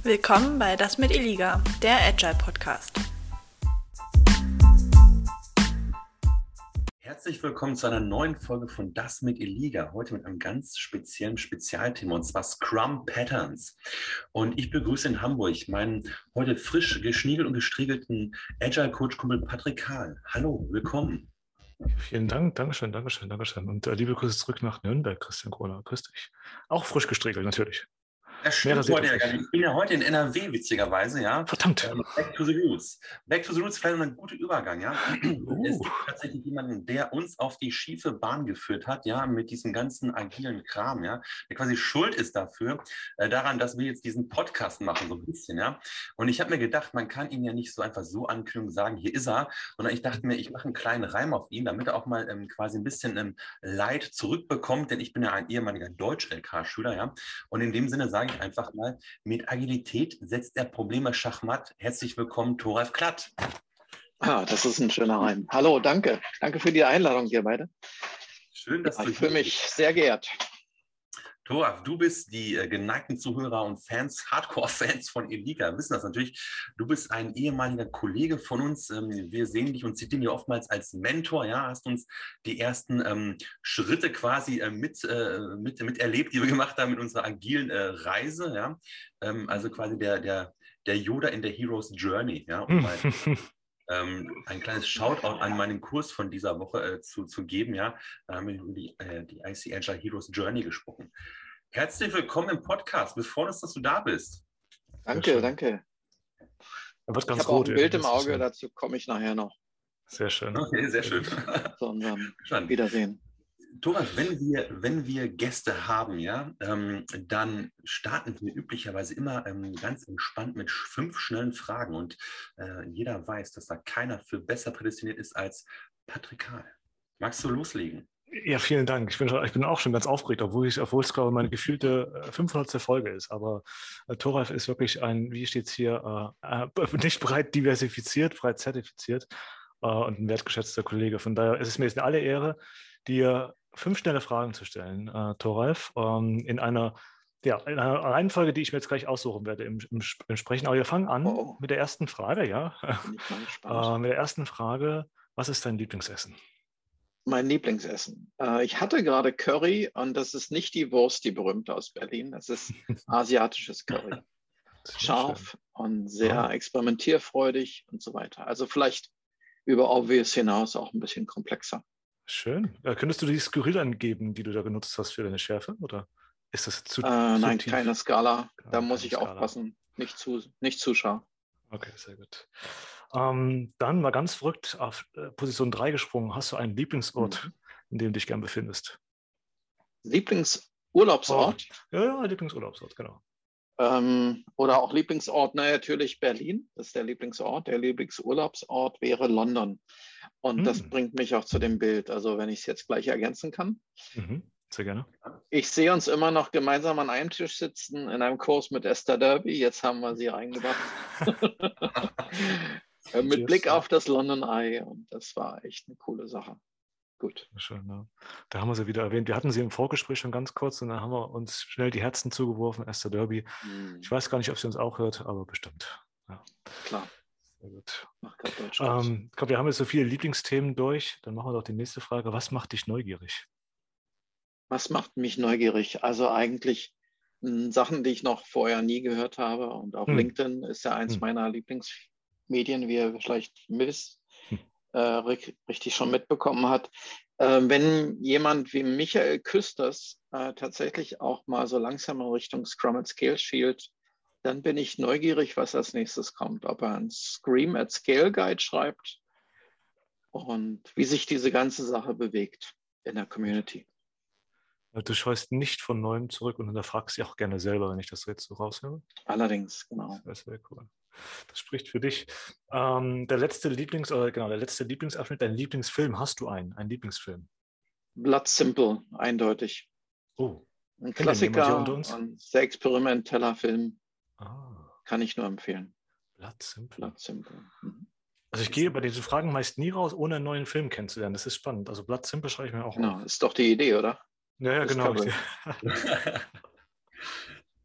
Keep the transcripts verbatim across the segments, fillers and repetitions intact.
Willkommen bei Das mit Eliga, der Agile Podcast. Herzlich willkommen zu einer neuen Folge von Das mit Eliga. Heute mit einem ganz speziellen Spezialthema, und zwar Scrum Patterns. Und ich begrüße in Hamburg meinen heute frisch geschniegelt und gestriegelten Agile-Coach-Kumpel Patrick Kahl. Hallo, willkommen. Vielen Dank, Dankeschön, Dankeschön, Dankeschön. Und äh, liebe Grüße zurück nach Nürnberg, Christian Kroner. Grüß dich. Auch frisch gestriegelt, natürlich. Das stimmt heute ja gar nicht. Ich bin ja heute in N R W, witzigerweise, ja. Verdammt. Back to the Roots. Back to the Roots, vielleicht ein guter Übergang, ja. Uh. Es gibt tatsächlich jemanden, der uns auf die schiefe Bahn geführt hat, ja, mit diesem ganzen agilen Kram, ja, der quasi schuld ist dafür, äh, daran, dass wir jetzt diesen Podcast machen, so ein bisschen, ja. Und ich habe mir gedacht, man kann ihn ja nicht so einfach so ankündigen und sagen, hier ist er, sondern ich dachte mir, ich mache einen kleinen Reim auf ihn, damit er auch mal ähm, quasi ein bisschen ähm, Leid zurückbekommt, denn ich bin ja ein ehemaliger Deutsch-L K-Schüler, ja. Und in dem Sinne sage ich einfach mal, mit Agilität setzt er Probleme schachmatt. Herzlich willkommen, Thoralf Klatt. Ah, das ist ein schöner Reim. Hallo, danke. Danke für die Einladung, ihr beide. Schön, dass ja, du Ich fühle mich sehr geehrt. Thoralf, du bist die äh, geneigten Zuhörer und Fans, Hardcore-Fans von Eliga, wissen das natürlich. Du bist ein ehemaliger Kollege von uns. Ähm, wir sehen dich und zitieren dich oftmals als Mentor. Ja, hast uns die ersten ähm, Schritte quasi äh, mit, äh, mit, mit erlebt, die wir gemacht haben mit unserer agilen äh, Reise. Ja, ähm, also quasi der, der, der Yoda in der Hero's Journey. Ja, um mal ähm, ein kleines Shoutout an meinen Kurs von dieser Woche äh, zu, zu geben. Ja, da haben wir über die, äh, die I C Agile Hero's Journey gesprochen. Herzlich willkommen im Podcast. Wir freuen uns, dass du da bist. Danke, danke. Er wird Ich ganz habe auch rot. ein Bild im Das ist Auge, schön. dazu komme ich nachher noch. Sehr schön. Okay, sehr schön. Zu unserem Verstanden. Wiedersehen. Thomas, wenn wir, wenn wir Gäste haben, ja, ähm, dann starten wir üblicherweise immer ähm, ganz entspannt mit sch- fünf schnellen Fragen. Und äh, jeder weiß, dass da keiner für besser prädestiniert ist als Patrick Kahl. Magst du loslegen? Ja, vielen Dank. Ich bin, schon, ich bin auch schon ganz aufgeregt, obwohl, ich, obwohl es gerade meine gefühlte äh, fünfhundertste Folge ist. Aber äh, Thoralf ist wirklich ein, wie steht es hier, äh, äh, nicht breit diversifiziert, breit zertifiziert äh, und ein wertgeschätzter Kollege. Von daher ist es mir jetzt alle Ehre, dir fünf schnelle Fragen zu stellen, äh, Thoralf, ähm, in einer, ja, in einer Reihenfolge, die ich mir jetzt gleich aussuchen werde im, im, im Sprechen. Aber wir fangen an Oh. mit der ersten Frage, ja. Bin ich mal gespannt. äh, mit der ersten Frage, was ist dein Lieblingsessen? Mein Lieblingsessen. Äh, ich hatte gerade Curry und das ist nicht die Wurst, die berühmte aus Berlin. Das ist asiatisches Curry. Sehr Scharf schön. und sehr Oh. experimentierfreudig und so weiter. Also vielleicht über Obvious hinaus auch ein bisschen komplexer. Schön. Äh, könntest du die Skurril angeben, die du da genutzt hast für deine Schärfe? Oder ist das zu, Äh, zu nein, tief? keine Skala. Ah, Da muss keine ich Skala. aufpassen. Nicht zu, nicht zu scharf. Okay, sehr gut. Ähm, dann mal ganz verrückt auf äh, Position drei gesprungen. Hast du einen Lieblingsort, Mhm. in dem du dich gern befindest? Lieblingsurlaubsort Oh, ja, ja, Lieblingsurlaubsort, genau. ähm, oder auch Lieblingsort, na, natürlich Berlin, das ist der Lieblingsort. Der Lieblingsurlaubsort wäre London. Und das Hm. bringt mich auch zu dem Bild, also wenn ich es jetzt gleich ergänzen kann. Mhm. Sehr gerne. Ich sehe uns immer noch gemeinsam an einem Tisch sitzen in einem Kurs mit Esther Derby. Jetzt haben wir sie reingebracht. Äh, mit Cheers. Blick auf das London Eye. Und das war echt eine coole Sache. Gut. Schön, ja. Da haben wir sie wieder erwähnt. Wir hatten sie im Vorgespräch schon ganz kurz und dann haben wir uns schnell die Herzen zugeworfen, Esther Derby. Hm, Ich weiß gar nicht, ob sie uns auch hört, aber bestimmt. Ja. klar, Sehr gut. macht gerade Deutsch aus. Ähm, komm, wir haben jetzt so viele Lieblingsthemen durch. Dann machen wir doch die nächste Frage. Was macht dich neugierig? Was macht mich neugierig? Also eigentlich mh, Sachen, die ich noch vorher nie gehört habe. Und auch Hm. LinkedIn ist ja eins Hm. meiner Lieblingsmedien, wie ihr vielleicht wisst, Hm. äh, ri- richtig schon mitbekommen hat. Äh, wenn jemand wie Michael Küsters äh, tatsächlich auch mal so langsam in Richtung Scrum at Scale schielt, dann bin ich neugierig, was als nächstes kommt. Ob er einen Scream at Scale Guide schreibt und wie sich diese ganze Sache bewegt in der Community. Du scheust nicht von Neuem zurück und hinterfragst dich auch gerne selber, wenn ich das jetzt so raushöre. Allerdings, genau. Das ist sehr cool. Das spricht für dich. Ähm, der letzte Lieblings, oder genau, der letzte Lieblingsabschnitt, dein Lieblingsfilm, hast du einen? Einen Lieblingsfilm? Blood Simple, eindeutig. Oh, Ein kennt den jemand hier unter Klassiker uns? und sehr experimenteller Film, Ah, kann ich nur empfehlen. Blood Simple. Blood Simple. Mhm. Also ich gehe bei diesen Fragen meist nie raus, ohne einen neuen Film kennenzulernen. Das ist spannend. Also Blood Simple schreibe ich mir auch Genau, auf. ist doch die Idee, oder? Ja, ja, genau. Discovery.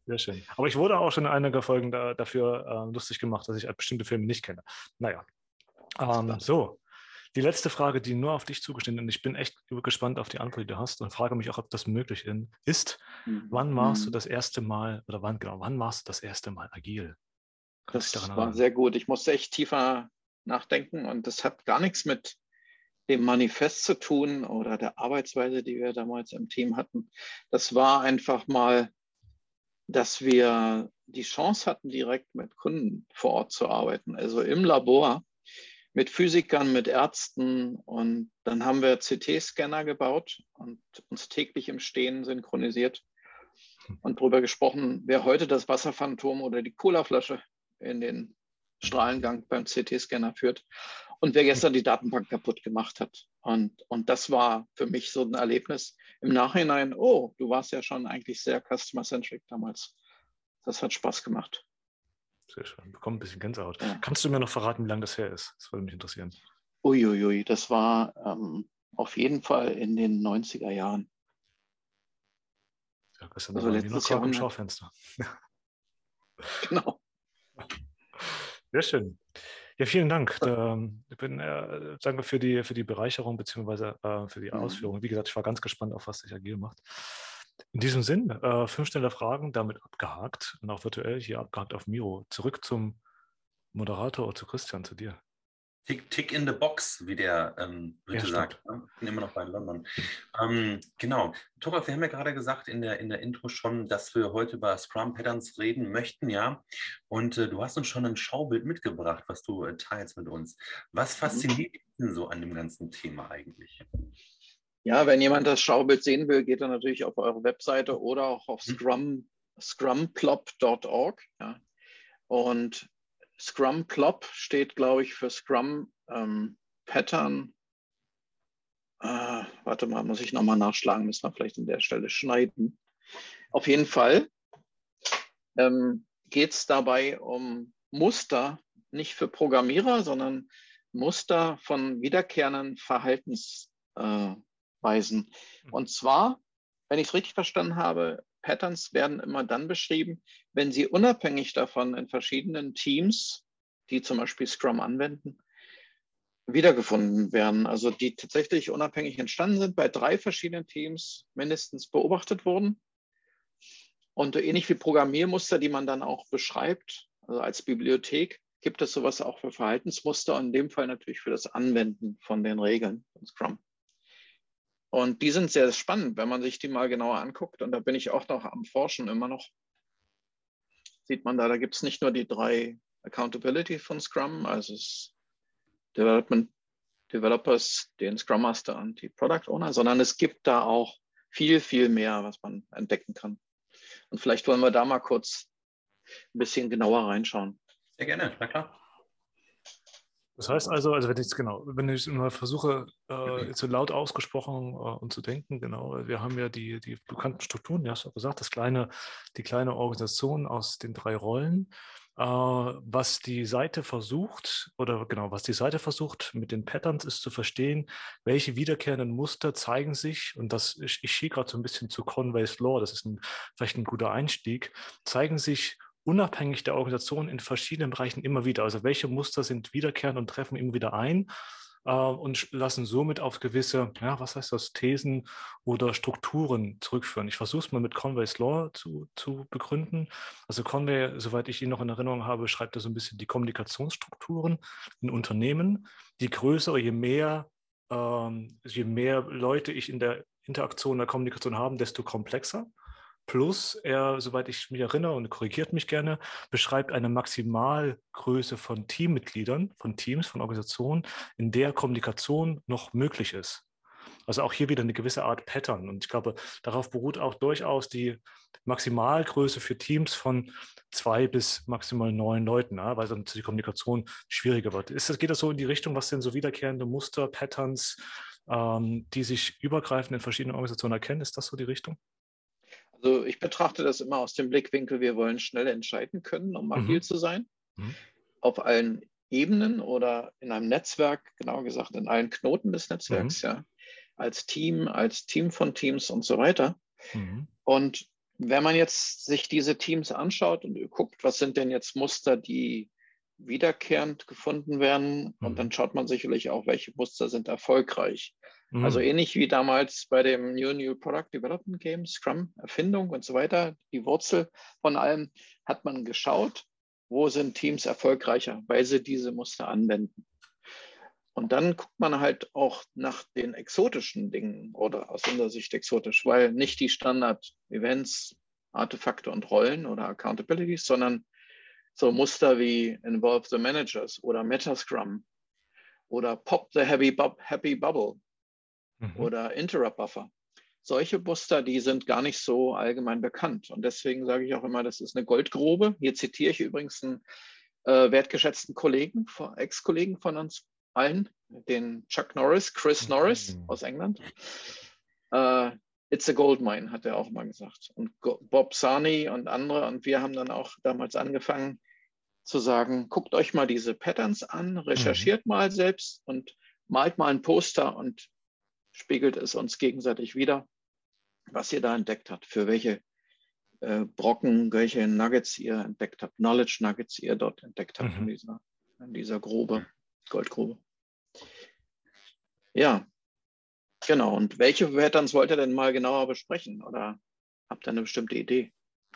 Sehr schön. Aber ich wurde auch schon in einiger Folgen da, dafür äh, lustig gemacht, dass ich bestimmte Filme nicht kenne. Naja, ähm, so. Die letzte Frage, die nur auf dich zugeschnitten ist, und ich bin echt gespannt auf die Antwort, die du hast und frage mich auch, ob das möglich ist. Mhm. Wann warst du das erste Mal, oder wann genau, wann warst du das erste Mal agil? Kannst du dich Das daran war erinnern? sehr gut. Ich musste echt tiefer nachdenken und das hat gar nichts mit dem Manifest zu tun oder der Arbeitsweise, die wir damals im Team hatten. Das war einfach mal, dass wir die Chance hatten, direkt mit Kunden vor Ort zu arbeiten, also im Labor mit Physikern, mit Ärzten, und dann haben wir C T-Scanner gebaut und uns täglich im Stehen synchronisiert und darüber gesprochen, wer heute das Wasserphantom oder die Colaflasche in den Strahlengang beim C T-Scanner führt und wer gestern die Datenbank kaputt gemacht hat. Und, und das war für mich so ein Erlebnis im Nachhinein. Oh, du warst ja schon eigentlich sehr customer-centric damals. Das hat Spaß gemacht. Sehr schön. Bekomme ein bisschen Gänsehaut. Ja. Kannst du mir noch verraten, wie lange das her ist? Das würde mich interessieren. Uiuiui, das war ähm, auf jeden Fall in den neunziger Jahren. Ja, das ist ja Also noch wie letztes Kork im Jahrhundert. Schaufenster. Genau. Sehr schön. Ja, vielen Dank. Da, ich bin, äh, danke für die, für die Bereicherung bzw. Äh, für die Mhm. Ausführung. Wie gesagt, ich war ganz gespannt, auf was sich agil macht. In diesem Sinn, äh, fünf schnelle Fragen damit abgehakt und auch virtuell hier abgehakt auf Miro. Zurück zum Moderator oder zu Christian, zu dir. Tick, tick in the box, wie der ähm, Brite Ja, sagt. Ich bin immer noch bei London. Ähm, genau. Thoralf, wir haben ja gerade gesagt in der, in der Intro schon, dass wir heute über Scrum Patterns reden möchten, ja. Und äh, du hast uns schon ein Schaubild mitgebracht, was du äh, teilst mit uns. Was fasziniert dich denn so an dem ganzen Thema eigentlich? Ja, wenn jemand das Schaubild sehen will, geht er natürlich auf eure Webseite oder auch auf Scrum, scrumplop punkt org. Ja. Und Scrumplop steht, glaube ich, für Scrum ähm, Pattern. Äh, warte mal, muss ich nochmal nachschlagen, müssen wir vielleicht an der Stelle schneiden. Auf jeden Fall ähm, geht es dabei um Muster, nicht für Programmierer, sondern Muster von wiederkehrenden Verhaltensweisen. Äh, Und zwar, wenn ich es richtig verstanden habe, Patterns werden immer dann beschrieben, wenn sie unabhängig davon in verschiedenen Teams, die zum Beispiel Scrum anwenden, wiedergefunden werden. Also die tatsächlich unabhängig entstanden sind, bei drei verschiedenen Teams mindestens beobachtet wurden. Und ähnlich wie Programmiermuster, die man dann auch beschreibt, also als Bibliothek, gibt es sowas auch für Verhaltensmuster und in dem Fall natürlich für das Anwenden von den Regeln von Scrum. Und die sind sehr spannend, wenn man sich die mal genauer anguckt. Und da bin ich auch noch am Forschen immer noch. Sieht man da, da gibt es nicht nur die drei Accountability von Scrum, also das Development Developers, den Scrum Master und die Product Owner, sondern es gibt da auch viel, viel mehr, was man entdecken kann. Und vielleicht wollen wir da mal kurz ein bisschen genauer reinschauen. Sehr gerne, na klar. Das heißt also, also wenn ich genau, wenn ich mal versuche, äh, so laut ausgesprochen äh, und zu denken, genau, wir haben ja die, die bekannten Strukturen, du hast auch gesagt, das kleine, die kleine Organisation aus den drei Rollen. Äh, was die Seite versucht, oder genau, was die Seite versucht mit den Patterns ist zu verstehen, welche wiederkehrenden Muster zeigen sich, und das, ich, ich schiehe gerade so ein bisschen zu Conway's Law, das ist ein, vielleicht ein guter Einstieg, zeigen sich unabhängig der Organisation in verschiedenen Bereichen immer wieder. Also welche Muster sind wiederkehrend und treffen immer wieder ein äh, und lassen somit auf gewisse, ja, was heißt das, Thesen oder Strukturen zurückführen. Ich versuche es mal mit Conway's Law zu, zu begründen. Also Conway, soweit ich ihn noch in Erinnerung habe, schreibt er so ein bisschen die Kommunikationsstrukturen in Unternehmen. Je größer, je mehr, ähm, je mehr Leute ich in der Interaktion, der Kommunikation habe, desto komplexer. Plus, er, soweit ich mich erinnere, und korrigiert mich gerne, beschreibt eine Maximalgröße von Teammitgliedern, von Teams, von Organisationen, in der Kommunikation noch möglich ist. Also auch hier wieder eine gewisse Art Pattern. Und ich glaube, darauf beruht auch durchaus die Maximalgröße für Teams von zwei bis maximal neun Leuten, ja, weil dann die Kommunikation schwieriger wird. Ist das, geht das so in die Richtung, was sind so wiederkehrende Muster, Patterns, ähm, die sich übergreifend in verschiedenen Organisationen erkennen? Ist das so die Richtung? Also ich betrachte das immer aus dem Blickwinkel, wir wollen schnell entscheiden können, um agil Mhm. zu sein. Mhm. Auf allen Ebenen oder in einem Netzwerk, genauer gesagt in allen Knoten des Netzwerks, Mhm. ja, als Team, als Team von Teams und so weiter. Mhm. Und Wenn man jetzt sich diese Teams anschaut und guckt, was sind denn jetzt Muster, die wiederkehrend gefunden werden, und Mhm. dann schaut man sicherlich auch, welche Muster sind erfolgreich. Mhm. Also ähnlich wie damals bei dem New New Product Development Game, Scrum, Erfindung und so weiter, die Wurzel von allem, hat man geschaut, wo sind Teams erfolgreicher, weil sie diese Muster anwenden. Und dann guckt man halt auch nach den exotischen Dingen oder aus unserer Sicht exotisch, weil nicht die Standard-Events, Artefakte und Rollen oder Accountabilities, sondern so Muster wie Involve the Managers oder Metascrum oder Pop the Happy, Bub Happy Bubble Mhm. oder Interrupt Buffer. Solche Muster, die sind gar nicht so allgemein bekannt. Und deswegen sage ich auch immer, das ist eine Goldgrube. Hier zitiere ich übrigens einen äh, wertgeschätzten Kollegen, Ex-Kollegen von uns allen, den Chuck Norris, Chris Norris Mhm. aus England. Äh, It's a gold mine, hat er auch mal gesagt. Und Bob Sarney und andere. Und wir haben dann auch damals angefangen zu sagen, guckt euch mal diese Patterns an, recherchiert mhm. mal selbst und malt mal ein Poster und spiegelt es uns gegenseitig wieder, was ihr da entdeckt habt, für welche äh, Brocken, welche Nuggets ihr entdeckt habt, Knowledge Nuggets ihr dort entdeckt habt mhm. in, dieser, in dieser Grube, Goldgrube. Ja, genau. Und welche Patterns wollt ihr denn mal genauer besprechen oder habt ihr eine bestimmte Idee?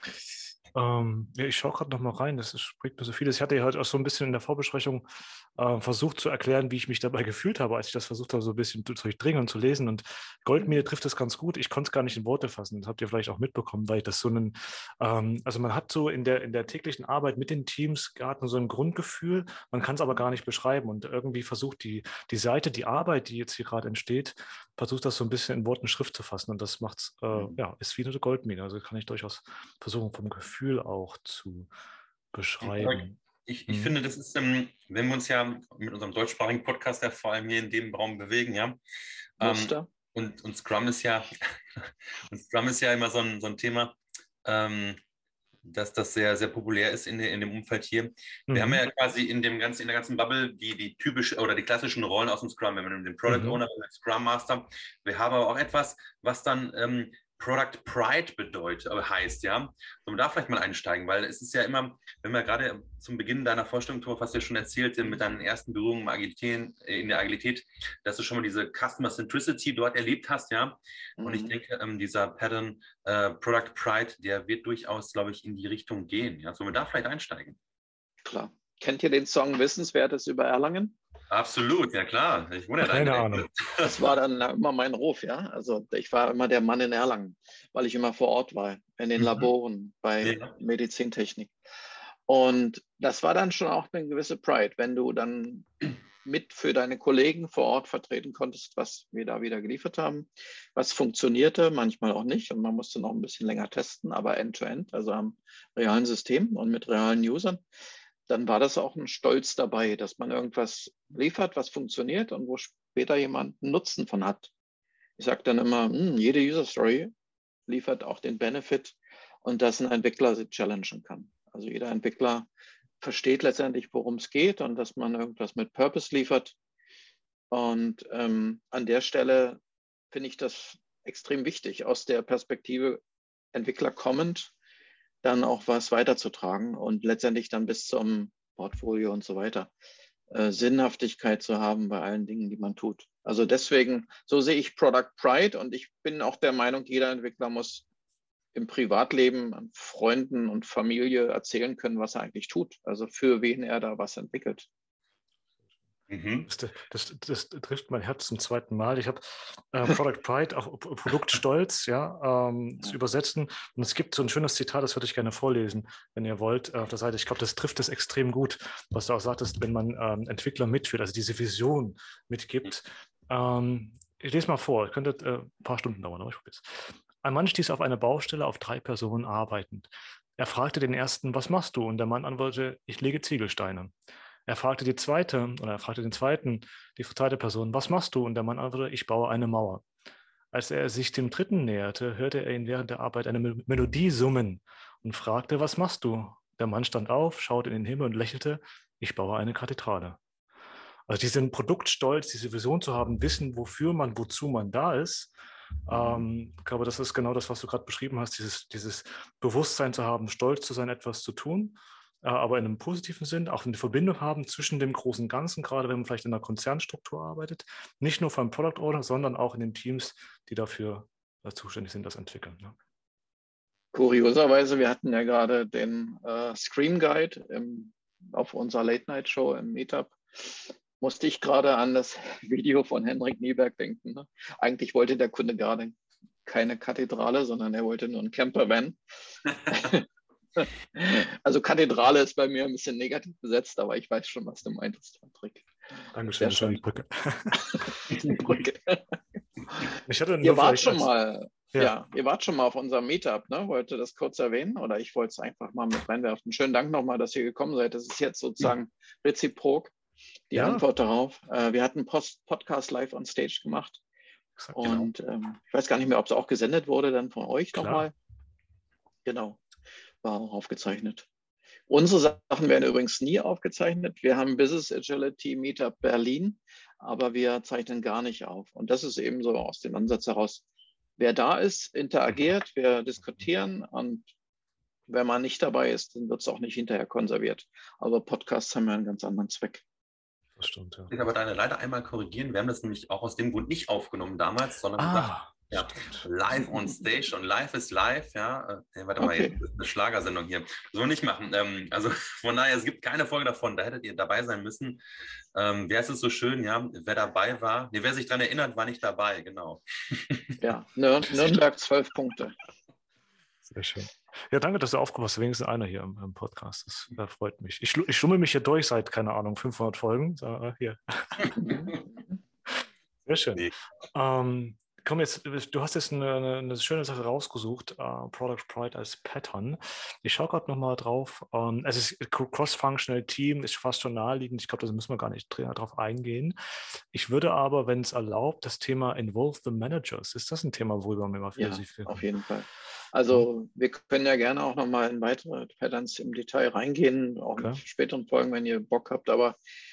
Ähm, ja, ich schaue gerade noch mal rein, das ist, spricht mir so vieles. Ich hatte ja heute auch so ein bisschen in der Vorbesprechung äh, versucht zu erklären, wie ich mich dabei gefühlt habe, als ich das versucht habe, so ein bisschen zu durchdringen und zu lesen. Und Goldmine trifft das ganz gut. Ich konnte es gar nicht in Worte fassen. Das habt ihr vielleicht auch mitbekommen, weil ich das so einen, ähm, also man hat so in der, in der täglichen Arbeit mit den Teams gerade so ein Grundgefühl, man kann es aber gar nicht beschreiben. Und irgendwie versucht die, die Seite, die Arbeit, die jetzt hier gerade entsteht, versucht das so ein bisschen in Worten Schrift zu fassen. Und das macht's, äh, ja, ist wie eine Goldmine. Also kann ich durchaus versuchen, vom Gefühl auch zu beschreiben. Ich, ich mhm. finde, das ist, ähm, wenn wir uns ja mit unserem deutschsprachigen Podcast ja vor allem hier in dem Raum bewegen, ja. Ähm, und, und Scrum ist ja, und Scrum ist ja immer so ein, so ein Thema, ähm, dass das sehr, sehr populär ist in, in dem Umfeld hier. Wir mhm. haben ja quasi in dem ganzen, in der ganzen Bubble die, die typische oder die klassischen Rollen aus dem Scrum. Wir haben den Product mhm. Owner, den Scrum Master. Wir haben aber auch etwas, was dann ähm, Product Pride bedeutet, aber heißt, ja. Sollen wir da vielleicht mal einsteigen, weil es ist ja immer, wenn wir gerade zum Beginn deiner Vorstellung, Thor, hast du ja schon erzählt, mit deinen ersten Berührungen im Agilität, in der Agilität, dass du schon mal diese Customer Centricity dort erlebt hast, ja. Mhm. Und ich denke, ähm, dieser Pattern äh, Product Pride, der wird durchaus, glaube ich, in die Richtung gehen. Ja. Sollen wir da vielleicht einsteigen? Klar. Kennt ihr den Song Wissenswertes über Erlangen? Absolut, ja klar. Ich wohne ja Keine Ahnung. Das war dann immer mein Ruf, ja. Also ich war immer der Mann in Erlangen, weil ich immer vor Ort war, in den mhm. Laboren, bei ja. Medizintechnik. Und das war dann schon auch eine gewisse Pride, wenn du dann mit für deine Kollegen vor Ort vertreten konntest, was wir da wieder geliefert haben, was funktionierte, manchmal auch nicht. Und man musste noch ein bisschen länger testen, aber end-to-end, also am realen System und mit realen Usern. Dann war das auch ein Stolz dabei, dass man irgendwas liefert, was funktioniert und wo später jemand einen Nutzen von hat. Ich sage dann immer, hm, jede User Story liefert auch den Benefit und dass ein Entwickler sie challengen kann. Also jeder Entwickler versteht letztendlich, worum es geht und dass man irgendwas mit Purpose liefert. Und ähm, an der Stelle finde ich das extrem wichtig, aus der Perspektive Entwickler kommend, dann auch was weiterzutragen und letztendlich dann bis zum Portfolio und so weiter äh, Sinnhaftigkeit zu haben bei allen Dingen, die man tut. Also deswegen, so sehe ich Product Pride und ich bin auch der Meinung, jeder Entwickler muss im Privatleben an Freunden und Familie erzählen können, was er eigentlich tut, also für wen er da was entwickelt. Mhm. Das, das, das trifft mein Herz zum zweiten Mal. Ich habe äh, Product Pride, auch Produktstolz, ja, ähm, zu übersetzen. Und es gibt so ein schönes Zitat, das würde ich gerne vorlesen, wenn ihr wollt, auf der Seite. Ich glaube, das trifft es extrem gut, was du auch sagtest, wenn man ähm, Entwickler mitführt, also diese Vision mitgibt. Ähm, ich lese mal vor, es könnte äh, ein paar Stunden dauern, aber ich probiere es. Ein Mann stieß auf eine Baustelle, auf drei Personen arbeitend. Er fragte den ersten, was machst du? Und der Mann antwortete, ich lege Ziegelsteine. Er fragte die zweite, oder er fragte den zweiten, die zweite Person, was machst du? Und der Mann antwortete, ich baue eine Mauer. Als er sich dem dritten näherte, hörte er ihn während der Arbeit eine Melodie summen und fragte, was machst du? Der Mann stand auf, schaute in den Himmel und lächelte, ich baue eine Kathedrale. Also diesen Produktstolz, diese Vision zu haben, wissen, wofür man, wozu man da ist, Ähm, ich glaube, das ist genau das, was du gerade beschrieben hast, dieses, dieses Bewusstsein zu haben, stolz zu sein, etwas zu tun, äh, aber in einem positiven Sinn, auch eine Verbindung haben zwischen dem großen Ganzen, gerade wenn man vielleicht in einer Konzernstruktur arbeitet, nicht nur vom Product Owner, sondern auch in den Teams, die dafür äh, zuständig sind, das entwickeln. Ne? Kurioserweise, wir hatten ja gerade den äh, Scream Guide im, auf unserer Late-Night-Show im Meetup. Musste ich gerade an das Video von Henrik Nieberg denken. Ne? Eigentlich wollte der Kunde gerade keine Kathedrale, sondern er wollte nur einen Campervan. Also Kathedrale ist bei mir ein bisschen negativ besetzt, aber ich weiß schon, was du meintest, Patrick. Dankeschön, Sehr für die schön. Brücke. Die Brücke. Ich hatte Ihr nur wart vielleicht schon als- mal, ja. Ja. ihr wart schon mal auf unserem Meetup, ne? Wollte das kurz erwähnen oder ich wollte es einfach mal mit reinwerfen. Schönen Dank nochmal, dass ihr gekommen seid. Das ist jetzt sozusagen reziprok die Ja. Antwort darauf. Äh, wir hatten Post Podcast live on stage gemacht Exakt, und ähm, ich weiß gar nicht mehr, ob es auch gesendet wurde dann von euch Klar. nochmal. Genau, war auch aufgezeichnet. Unsere Sachen werden übrigens nie aufgezeichnet. Wir haben Business Agility Meetup Berlin, aber wir zeichnen gar nicht auf. Und das ist eben so aus dem Ansatz heraus, wer da ist, interagiert, wir diskutieren und wenn man nicht dabei ist, dann wird es auch nicht hinterher konserviert. Aber Podcasts haben ja einen ganz anderen Zweck. Das stimmt, ja. Ich will aber deine leider einmal korrigieren. Wir haben das nämlich auch aus dem Grund nicht aufgenommen damals, sondern gesagt, Ah, ja, stimmt. live on stage und live ist live. Ja, äh, warte mal, Okay. jetzt ist eine Schlagersendung hier. So nicht machen. Ähm, also von daher, es gibt keine Folge davon. Da hättet ihr dabei sein müssen. Ähm, wer ist es so schön? Ja, wer dabei war, nee, wer sich daran erinnert, war nicht dabei. Genau. Ja, Nür Nürnberg zwölf Punkte. Sehr schön. Ja, danke, dass du aufgepasst hast. Wenigstens einer hier im, im Podcast. Das, das freut mich. Ich, schlu- ich schummel mich hier durch seit, keine Ahnung, fünfhundert Folgen. So, äh, hier. Sehr schön. Nee. Ähm, komm jetzt, du hast jetzt eine, eine, eine schöne Sache rausgesucht, uh, Product Pride als Pattern. Ich schaue gerade nochmal drauf. Um, es ist Cross-Functional Team, ist fast schon naheliegend. Ich glaube, da müssen wir gar nicht drauf eingehen. Ich würde aber, wenn es erlaubt, das Thema Involve the Managers. Ist das ein Thema, worüber wir mal Ja, philosophieren? auf jeden Fall. Also wir können ja gerne auch nochmal in weitere Patterns im Detail reingehen, auch Klar. in späteren Folgen, wenn ihr Bock habt. Aber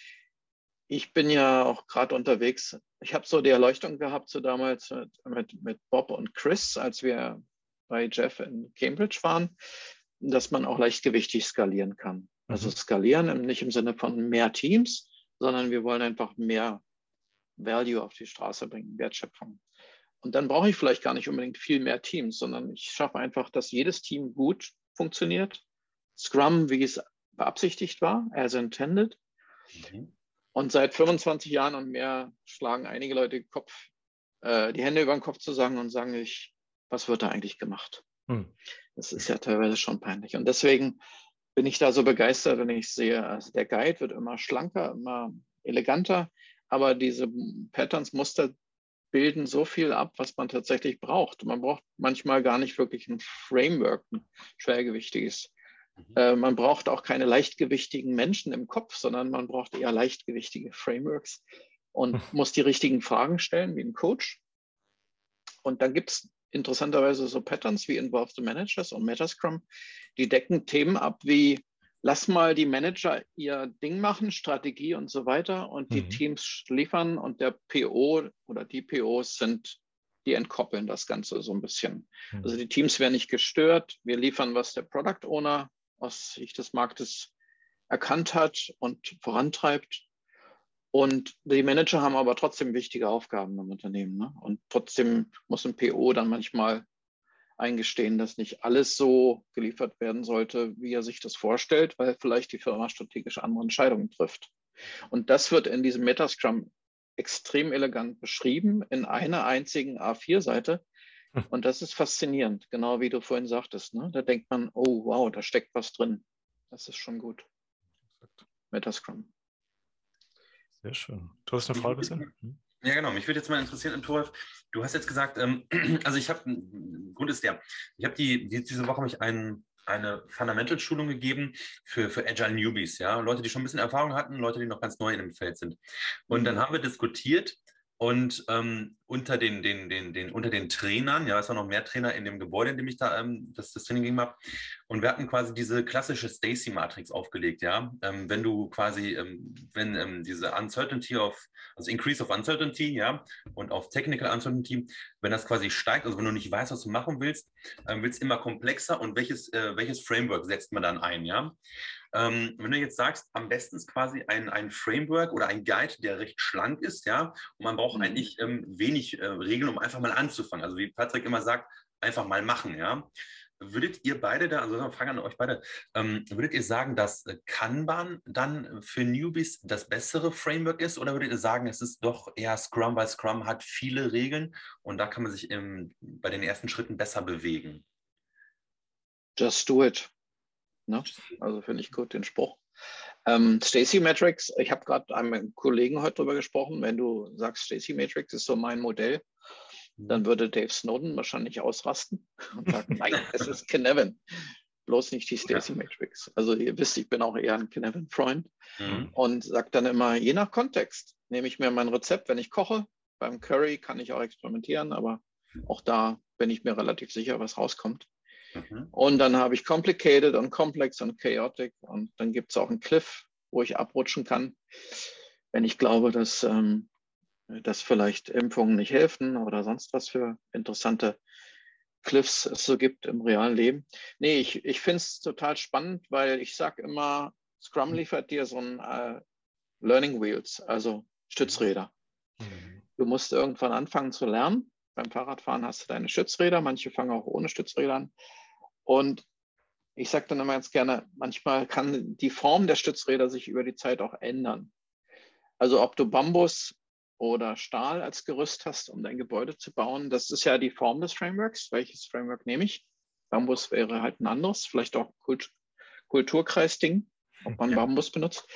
ich bin ja auch gerade unterwegs. Ich habe so die Erleuchtung gehabt, so damals mit, mit, mit Bob und Chris, als wir bei Jeff in Cambridge waren, dass man auch leichtgewichtig skalieren kann. Also Mhm. skalieren nicht im Sinne von mehr Teams, sondern wir wollen einfach mehr Value auf die Straße bringen, Wertschöpfung. Und dann brauche ich vielleicht gar nicht unbedingt viel mehr Teams, sondern ich schaffe einfach, dass jedes Team gut funktioniert. Scrum, wie es beabsichtigt war, as intended. Mhm. Und seit fünfundzwanzig Jahren und mehr schlagen einige Leute den Kopf, äh, die Hände über den Kopf zusammen und sagen sich, was wird da eigentlich gemacht? Hm. Das ist ja teilweise schon peinlich. Und deswegen bin ich da so begeistert, wenn ich sehe, also der Guide wird immer schlanker, immer eleganter, aber diese Patterns, Muster bilden so viel ab, was man tatsächlich braucht. Man braucht manchmal gar nicht wirklich ein Framework, ein schwergewichtiges. Mhm. Äh, man braucht auch keine leichtgewichtigen Menschen im Kopf, sondern man braucht eher leichtgewichtige Frameworks und muss die richtigen Fragen stellen, wie ein Coach. Und dann gibt es interessanterweise so Patterns wie Involve the Managers und Metascrum, die decken Themen ab wie lass mal die Manager ihr Ding machen, Strategie und so weiter und die Mhm. Teams liefern und der P O oder die P Os sind, die entkoppeln das Ganze so ein bisschen. Mhm. Also die Teams werden nicht gestört, wir liefern, was der Product Owner aus Sicht des Marktes erkannt hat und vorantreibt. Und die Manager haben aber trotzdem wichtige Aufgaben im Unternehmen. Ne? Und trotzdem muss ein P O dann manchmal eingestehen, dass nicht alles so geliefert werden sollte, wie er sich das vorstellt, weil vielleicht die Firma strategisch andere Entscheidungen trifft. Und das wird in diesem Metascrum extrem elegant beschrieben in einer einzigen A vier Seite. Und das ist faszinierend, genau wie du vorhin sagtest. Ne? Da denkt man, oh wow, da steckt was drin. Das ist schon gut. Metascrum. Sehr schön. Du hast eine Frage, Sven? Hm? Ja, genau. Mich würde jetzt mal interessieren, Thoralf, du hast jetzt gesagt, ähm, also ich habe, Grund ist der, ich habe die, die, diese Woche habe ich ein, eine Fundamental-Schulung gegeben für, für Agile Newbies, ja, Leute, die schon ein bisschen Erfahrung hatten, Leute, die noch ganz neu in dem Feld sind. Und dann haben wir diskutiert und ähm, unter den, den, den, den, unter den Trainern, ja, es waren noch mehr Trainer in dem Gebäude, in dem ich da ähm, das, das Training gegeben habe, Und wir hatten quasi diese klassische Stacy-Matrix aufgelegt, ja. Ähm, wenn du quasi, ähm, wenn ähm, diese Uncertainty auf, also Increase of Uncertainty, ja, und auf Technical Uncertainty, wenn das quasi steigt, also wenn du nicht weißt, was du machen willst, ähm, wird es immer komplexer und welches, äh, welches Framework setzt man dann ein, ja. Ähm, wenn du jetzt sagst, am besten ist quasi ein, ein Framework oder ein Guide, der recht schlank ist, ja, und man braucht Mhm. eigentlich ähm, wenig äh, Regeln, um einfach mal anzufangen. Also wie Patrick immer sagt, einfach mal machen, ja. Würdet ihr beide da, also eine Frage an euch beide, ähm, würdet ihr sagen, dass äh, Kanban dann für Newbies das bessere Framework ist oder würdet ihr sagen, es ist doch eher Scrum, weil Scrum hat viele Regeln und da kann man sich im, bei den ersten Schritten besser bewegen? Just do it. Ne? Also finde ich gut den Spruch. Ähm, Stacy Matrix, ich habe gerade einem Kollegen heute darüber gesprochen, wenn du sagst, Stacy Matrix ist so mein Modell, dann würde Dave Snowden wahrscheinlich ausrasten und sagen, nein, es ist Cynefin, bloß nicht die Stacy ja. Matrix. Also ihr wisst, ich bin auch eher ein Cynefin-Freund mhm. und sage dann immer, je nach Kontext, nehme ich mir mein Rezept, wenn ich koche. Beim Curry kann ich auch experimentieren, aber auch da bin ich mir relativ sicher, was rauskommt. Mhm. Und dann habe ich Complicated und Complex und Chaotic und dann gibt es auch einen Cliff, wo ich abrutschen kann, wenn ich glaube, dass, ähm, dass vielleicht Impfungen nicht helfen oder sonst was für interessante Cliffs es so gibt im realen Leben. Nee, ich, ich finde es total spannend, weil ich sage immer, Scrum liefert dir so ein äh, Learning Wheels, also Stützräder. Mhm. Du musst irgendwann anfangen zu lernen. Beim Fahrradfahren hast du deine Stützräder, manche fangen auch ohne Stützräder an. Und ich sage dann immer ganz gerne, manchmal kann die Form der Stützräder sich über die Zeit auch ändern. Also ob du Bambus oder Stahl als Gerüst hast, um dein Gebäude zu bauen, das ist ja die Form des Frameworks. Welches Framework nehme ich? Bambus wäre halt ein anderes, vielleicht auch Kult- Kulturkreisding, ob man ja. Bambus benutzt.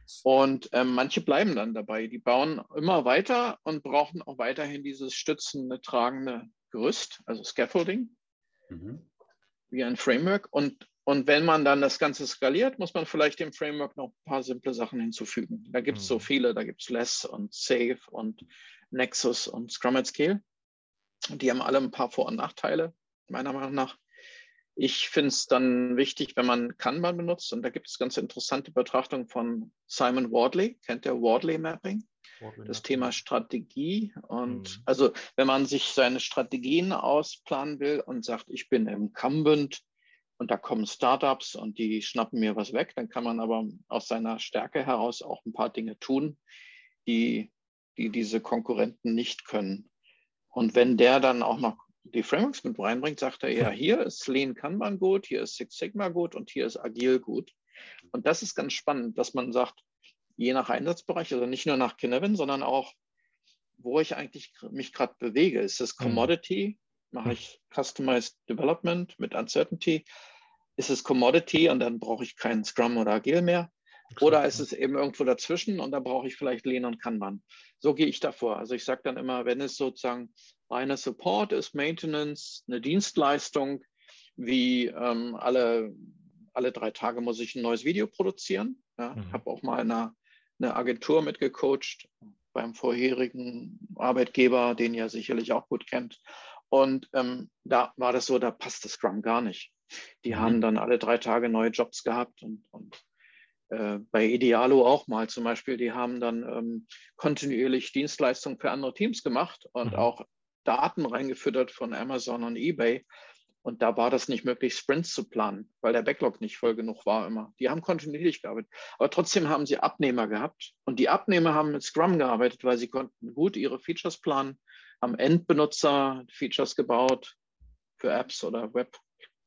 Und ähm, manche bleiben dann dabei. Die bauen immer weiter und brauchen auch weiterhin dieses stützende, tragende Gerüst, also Scaffolding, mhm. wie ein Framework. Und, und wenn man dann das Ganze skaliert, muss man vielleicht dem Framework noch ein paar simple Sachen hinzufügen. Da gibt es mhm. so viele, da gibt es Less und Safe und Nexus und Scrum at Scale. Die haben alle ein paar Vor- und Nachteile, meiner Meinung nach. Ich finde es dann wichtig, wenn man Kanban benutzt, und da gibt es ganz interessante Betrachtungen von Simon Wardley. Kennt ihr Wardley Mapping? Wardley das Mapping. Thema Strategie. Und mhm. also wenn man sich seine Strategien ausplanen will und sagt, ich bin Incumbent und da kommen Startups und die schnappen mir was weg, dann kann man aber aus seiner Stärke heraus auch ein paar Dinge tun, die, die diese Konkurrenten nicht können. Und wenn der dann auch noch die Frameworks mit reinbringt, sagt er, ja, hier ist Lean Kanban gut, hier ist Six Sigma gut und hier ist Agil gut. Und das ist ganz spannend, dass man sagt, je nach Einsatzbereich, also nicht nur nach Cynefin, sondern auch, wo ich eigentlich mich gerade bewege. Ist es Commodity? Mache ich Customized Development mit Uncertainty? Ist es Commodity und dann brauche ich keinen Scrum oder Agil mehr? Oder ist es eben irgendwo dazwischen und da brauche ich vielleicht Lean und Kanban? So gehe ich davor. Also ich sage dann immer, wenn es sozusagen reiner Support ist, Maintenance, eine Dienstleistung, wie ähm, alle, alle drei Tage muss ich ein neues Video produzieren. Ja, mhm. Ich habe auch mal eine, eine Agentur mitgecoacht beim vorherigen Arbeitgeber, den ihr sicherlich auch gut kennt. Und ähm, da war das so, da passt das Scrum gar nicht. Die mhm. haben dann alle drei Tage neue Jobs gehabt und, und äh, bei Idealo auch mal zum Beispiel, die haben dann ähm, kontinuierlich Dienstleistungen für andere Teams gemacht und mhm. auch Daten reingefüttert von Amazon und eBay. Und da war das nicht möglich, Sprints zu planen, weil der Backlog nicht voll genug war immer. Die haben kontinuierlich gearbeitet. Aber trotzdem haben sie Abnehmer gehabt. Und die Abnehmer haben mit Scrum gearbeitet, weil sie konnten gut ihre Features planen, haben Endbenutzer Features gebaut für Apps oder Web.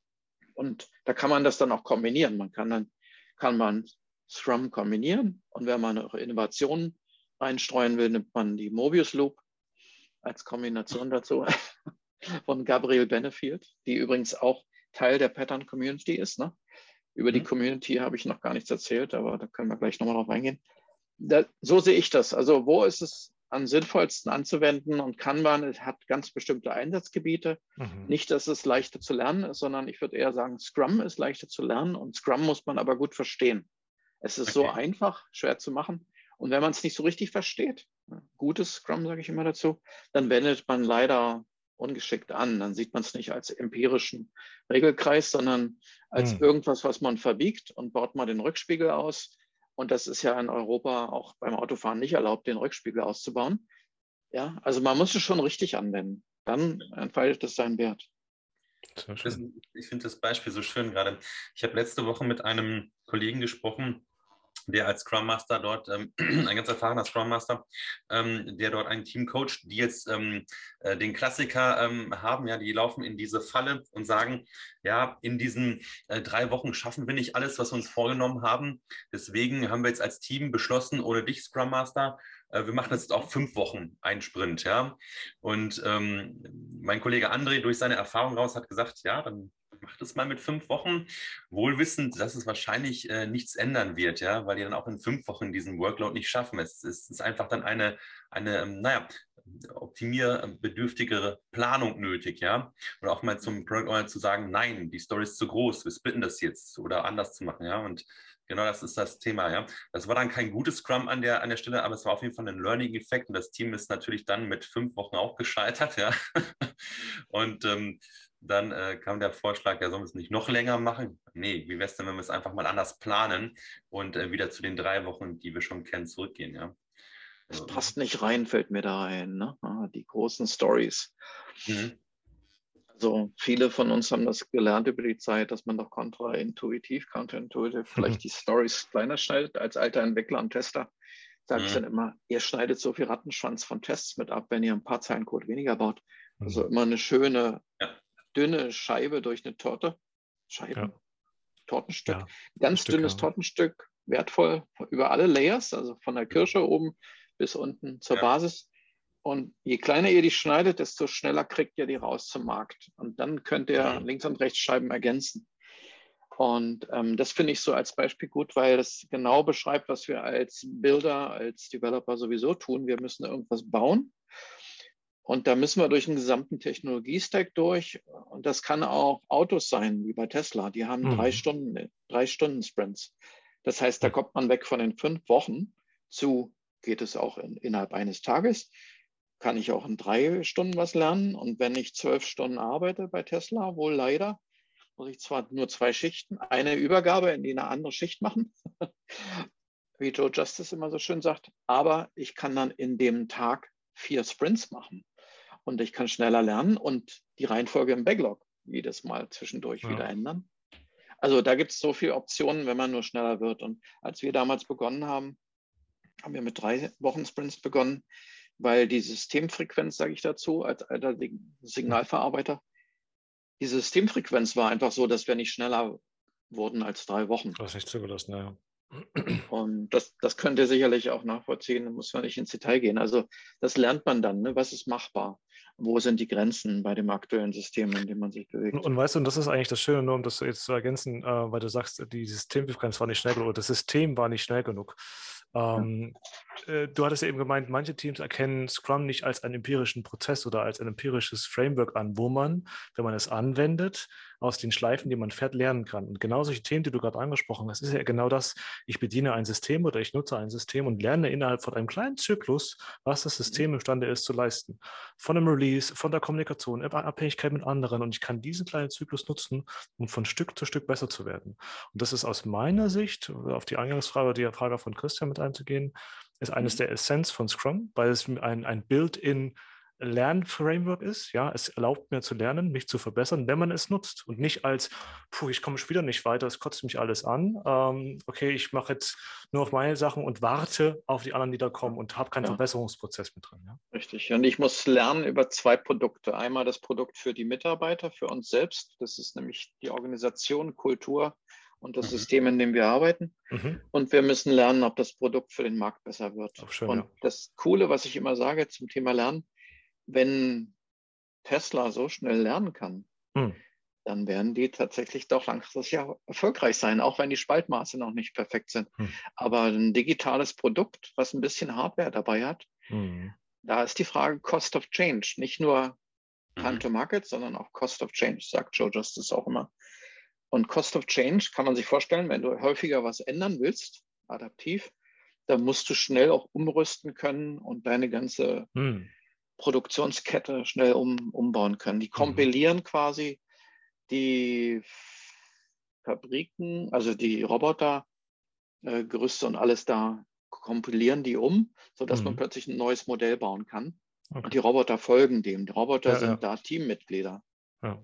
Und da kann man das dann auch kombinieren. Man kann dann kann man Scrum kombinieren. Und wenn man noch Innovationen reinstreuen will, nimmt man die Mobius Loop als Kombination dazu von Gabriel Benefield, die übrigens auch Teil der Pattern Community ist. Ne? Über mhm. die Community habe ich noch gar nichts erzählt, aber da können wir gleich nochmal drauf eingehen. Da, so sehe ich das. Also wo ist es am sinnvollsten anzuwenden? Und Kanban hat ganz bestimmte Einsatzgebiete. Mhm. Nicht, dass es leichter zu lernen ist, sondern ich würde eher sagen, Scrum ist leichter zu lernen und Scrum muss man aber gut verstehen. Es ist okay. so einfach, schwer zu machen. Und wenn man es nicht so richtig versteht, gutes Scrum, sage ich immer dazu, dann wendet man leider ungeschickt an. Dann sieht man es nicht als empirischen Regelkreis, sondern als Hm. irgendwas, was man verbiegt und baut mal den Rückspiegel aus. Und das ist ja in Europa auch beim Autofahren nicht erlaubt, den Rückspiegel auszubauen. Ja, also man muss es schon richtig anwenden. Dann entfaltet es seinen Wert. Sehr Das, schön. ich finde das Beispiel so schön gerade. Ich habe letzte Woche mit einem Kollegen gesprochen, der als Scrum Master dort, ähm, ein ganz erfahrener Scrum Master, ähm, der dort ein Team coacht, die jetzt ähm, äh, den Klassiker ähm, haben, ja, die laufen in diese Falle und sagen, ja, in diesen äh, drei Wochen schaffen wir nicht alles, was wir uns vorgenommen haben. Deswegen haben wir jetzt als Team beschlossen, ohne dich, Scrum Master, äh, wir machen jetzt auch fünf Wochen einen Sprint, ja. Und ähm, mein Kollege André durch seine Erfahrung raus hat gesagt, ja, dann macht es mal mit fünf Wochen, wohl wissend, dass es wahrscheinlich äh, nichts ändern wird, ja, weil die dann auch in fünf Wochen diesen Workload nicht schaffen. Es, es ist einfach dann eine, eine ähm, naja, optimierbedürftigere Planung nötig, ja. Oder auch mal zum Product Owner zu sagen, nein, die Story ist zu groß, wir splitten das jetzt oder anders zu machen, ja. Und genau das ist das Thema, ja. Das war dann kein gutes Scrum an der, an der Stelle, aber es war auf jeden Fall ein Learning-Effekt und das Team ist natürlich dann mit fünf Wochen auch gescheitert, ja. Und ähm, dann äh, kam der Vorschlag, ja, sollen wir es nicht noch länger machen? Nee, wie wäre es denn, wenn wir es einfach mal anders planen und äh, wieder zu den drei Wochen, die wir schon kennen, zurückgehen, ja? Es passt nicht rein, fällt mir da ein, ne? Die großen Stories. Mhm. Also viele von uns haben das gelernt über die Zeit, dass man doch kontraintuitiv, counterintuitiv vielleicht die Stories kleiner schneidet. Als alter Entwickler und Tester sage ich Mhm. dann immer, ihr schneidet so viel Rattenschwanz von Tests mit ab, wenn ihr ein paar Zeilen Code weniger baut. Also immer eine schöne, Ja. dünne Scheibe durch eine Torte. Scheiben? Ja. Tortenstück. Ja, Ganz Stück, dünnes ja. Tortenstück, wertvoll über alle Layers, also von der Kirsche oben bis unten zur Ja. Basis. Und je kleiner ihr die schneidet, desto schneller kriegt ihr die raus zum Markt. Und dann könnt ihr Mhm. links und rechts Scheiben ergänzen. Und ähm, das finde ich so als Beispiel gut, weil das genau beschreibt, was wir als Builder, als Developer sowieso tun. Wir müssen irgendwas bauen. Und da müssen wir durch den gesamten Technologie-Stack durch. Und das kann auch Autos sein, wie bei Tesla. Die haben Mhm. drei Stunden, drei Stunden Sprints. Das heißt, da Mhm. kommt man weg von den fünf Wochen zu, geht es auch in, innerhalb eines Tages. Kann ich auch in drei Stunden was lernen. Und wenn ich zwölf Stunden arbeite bei Tesla, wohl leider, muss ich zwar nur zwei Schichten, eine Übergabe in die eine andere Schicht machen, wie Joe Justice immer so schön sagt, aber ich kann dann in dem Tag vier Sprints machen. Und ich kann schneller lernen und die Reihenfolge im Backlog jedes Mal zwischendurch Ja. wieder ändern. Also da gibt es so viele Optionen, wenn man nur schneller wird. Und als wir damals begonnen haben, haben wir mit drei Wochen Sprints begonnen, weil die Systemfrequenz, sage ich dazu, als alter Signalverarbeiter, die Systemfrequenz war einfach so, dass wir nicht schneller wurden als drei Wochen. Du hast nicht zugelassen, ja. Und das, das könnt ihr sicherlich auch nachvollziehen, da muss man nicht ins Detail gehen. Also das lernt man dann, ne? Was ist machbar? Wo sind die Grenzen bei dem aktuellen System, in dem man sich bewegt? Und, und weißt du, und das ist eigentlich das Schöne, nur um das jetzt zu ergänzen, äh, weil du sagst, die Systemfrequenz war nicht schnell genug, oder das System war nicht schnell genug. Ähm, äh, du hattest ja eben gemeint, manche Teams erkennen Scrum nicht als einen empirischen Prozess oder als ein empirisches Framework an, wo man, wenn man es anwendet, aus den Schleifen, die man fährt, lernen kann. Und genau solche Themen, die du gerade angesprochen hast, ist ja genau das, ich bediene ein System oder ich nutze ein System und lerne innerhalb von einem kleinen Zyklus, was das System imstande ist zu leisten. Von einem Release, von der Kommunikation, in Abhängigkeit mit anderen. Und ich kann diesen kleinen Zyklus nutzen, um von Stück zu Stück besser zu werden. Und das ist aus meiner Sicht, auf die Eingangsfrage, die Frage von Christian mit einzugehen, ist eines der Essenz von Scrum, weil es ein, ein Built-in Lernframework ist. Ja, es erlaubt mir zu lernen, mich zu verbessern, wenn man es nutzt und nicht als, puh, ich komme später nicht weiter, es kotzt mich alles an. Ähm, okay, ich mache jetzt nur auf meine Sachen und warte auf die anderen, die da kommen und habe keinen Ja. Verbesserungsprozess mit drin. Ja? Richtig. Und ich muss lernen über zwei Produkte. Einmal das Produkt für die Mitarbeiter, für uns selbst. Das ist nämlich die Organisation, Kultur und das Mhm. System, in dem wir arbeiten. Mhm. Und wir müssen lernen, ob das Produkt für den Markt besser wird. Auch schön, und ja. das Coole, was ich immer sage zum Thema Lernen, wenn Tesla so schnell lernen kann, Mhm. dann werden die tatsächlich doch langfristig erfolgreich sein, auch wenn die Spaltmaße noch nicht perfekt sind. Mhm. Aber ein digitales Produkt, was ein bisschen Hardware dabei hat, Mhm. da ist die Frage Cost of Change. Nicht nur Time Mhm. to Market, sondern auch Cost of Change, sagt Joe Justice auch immer. Und Cost of Change kann man sich vorstellen, wenn du häufiger was ändern willst, adaptiv, dann musst du schnell auch umrüsten können und deine ganze Mhm. Produktionskette schnell um, umbauen können. Die kompilieren mhm. quasi die Fabriken, also die Roboter, äh, Gerüste und alles da, kompilieren die um, sodass mhm. man plötzlich ein neues Modell bauen kann. Okay. Und die Roboter folgen dem. Die Roboter ja, sind ja. da Teammitglieder. Ja.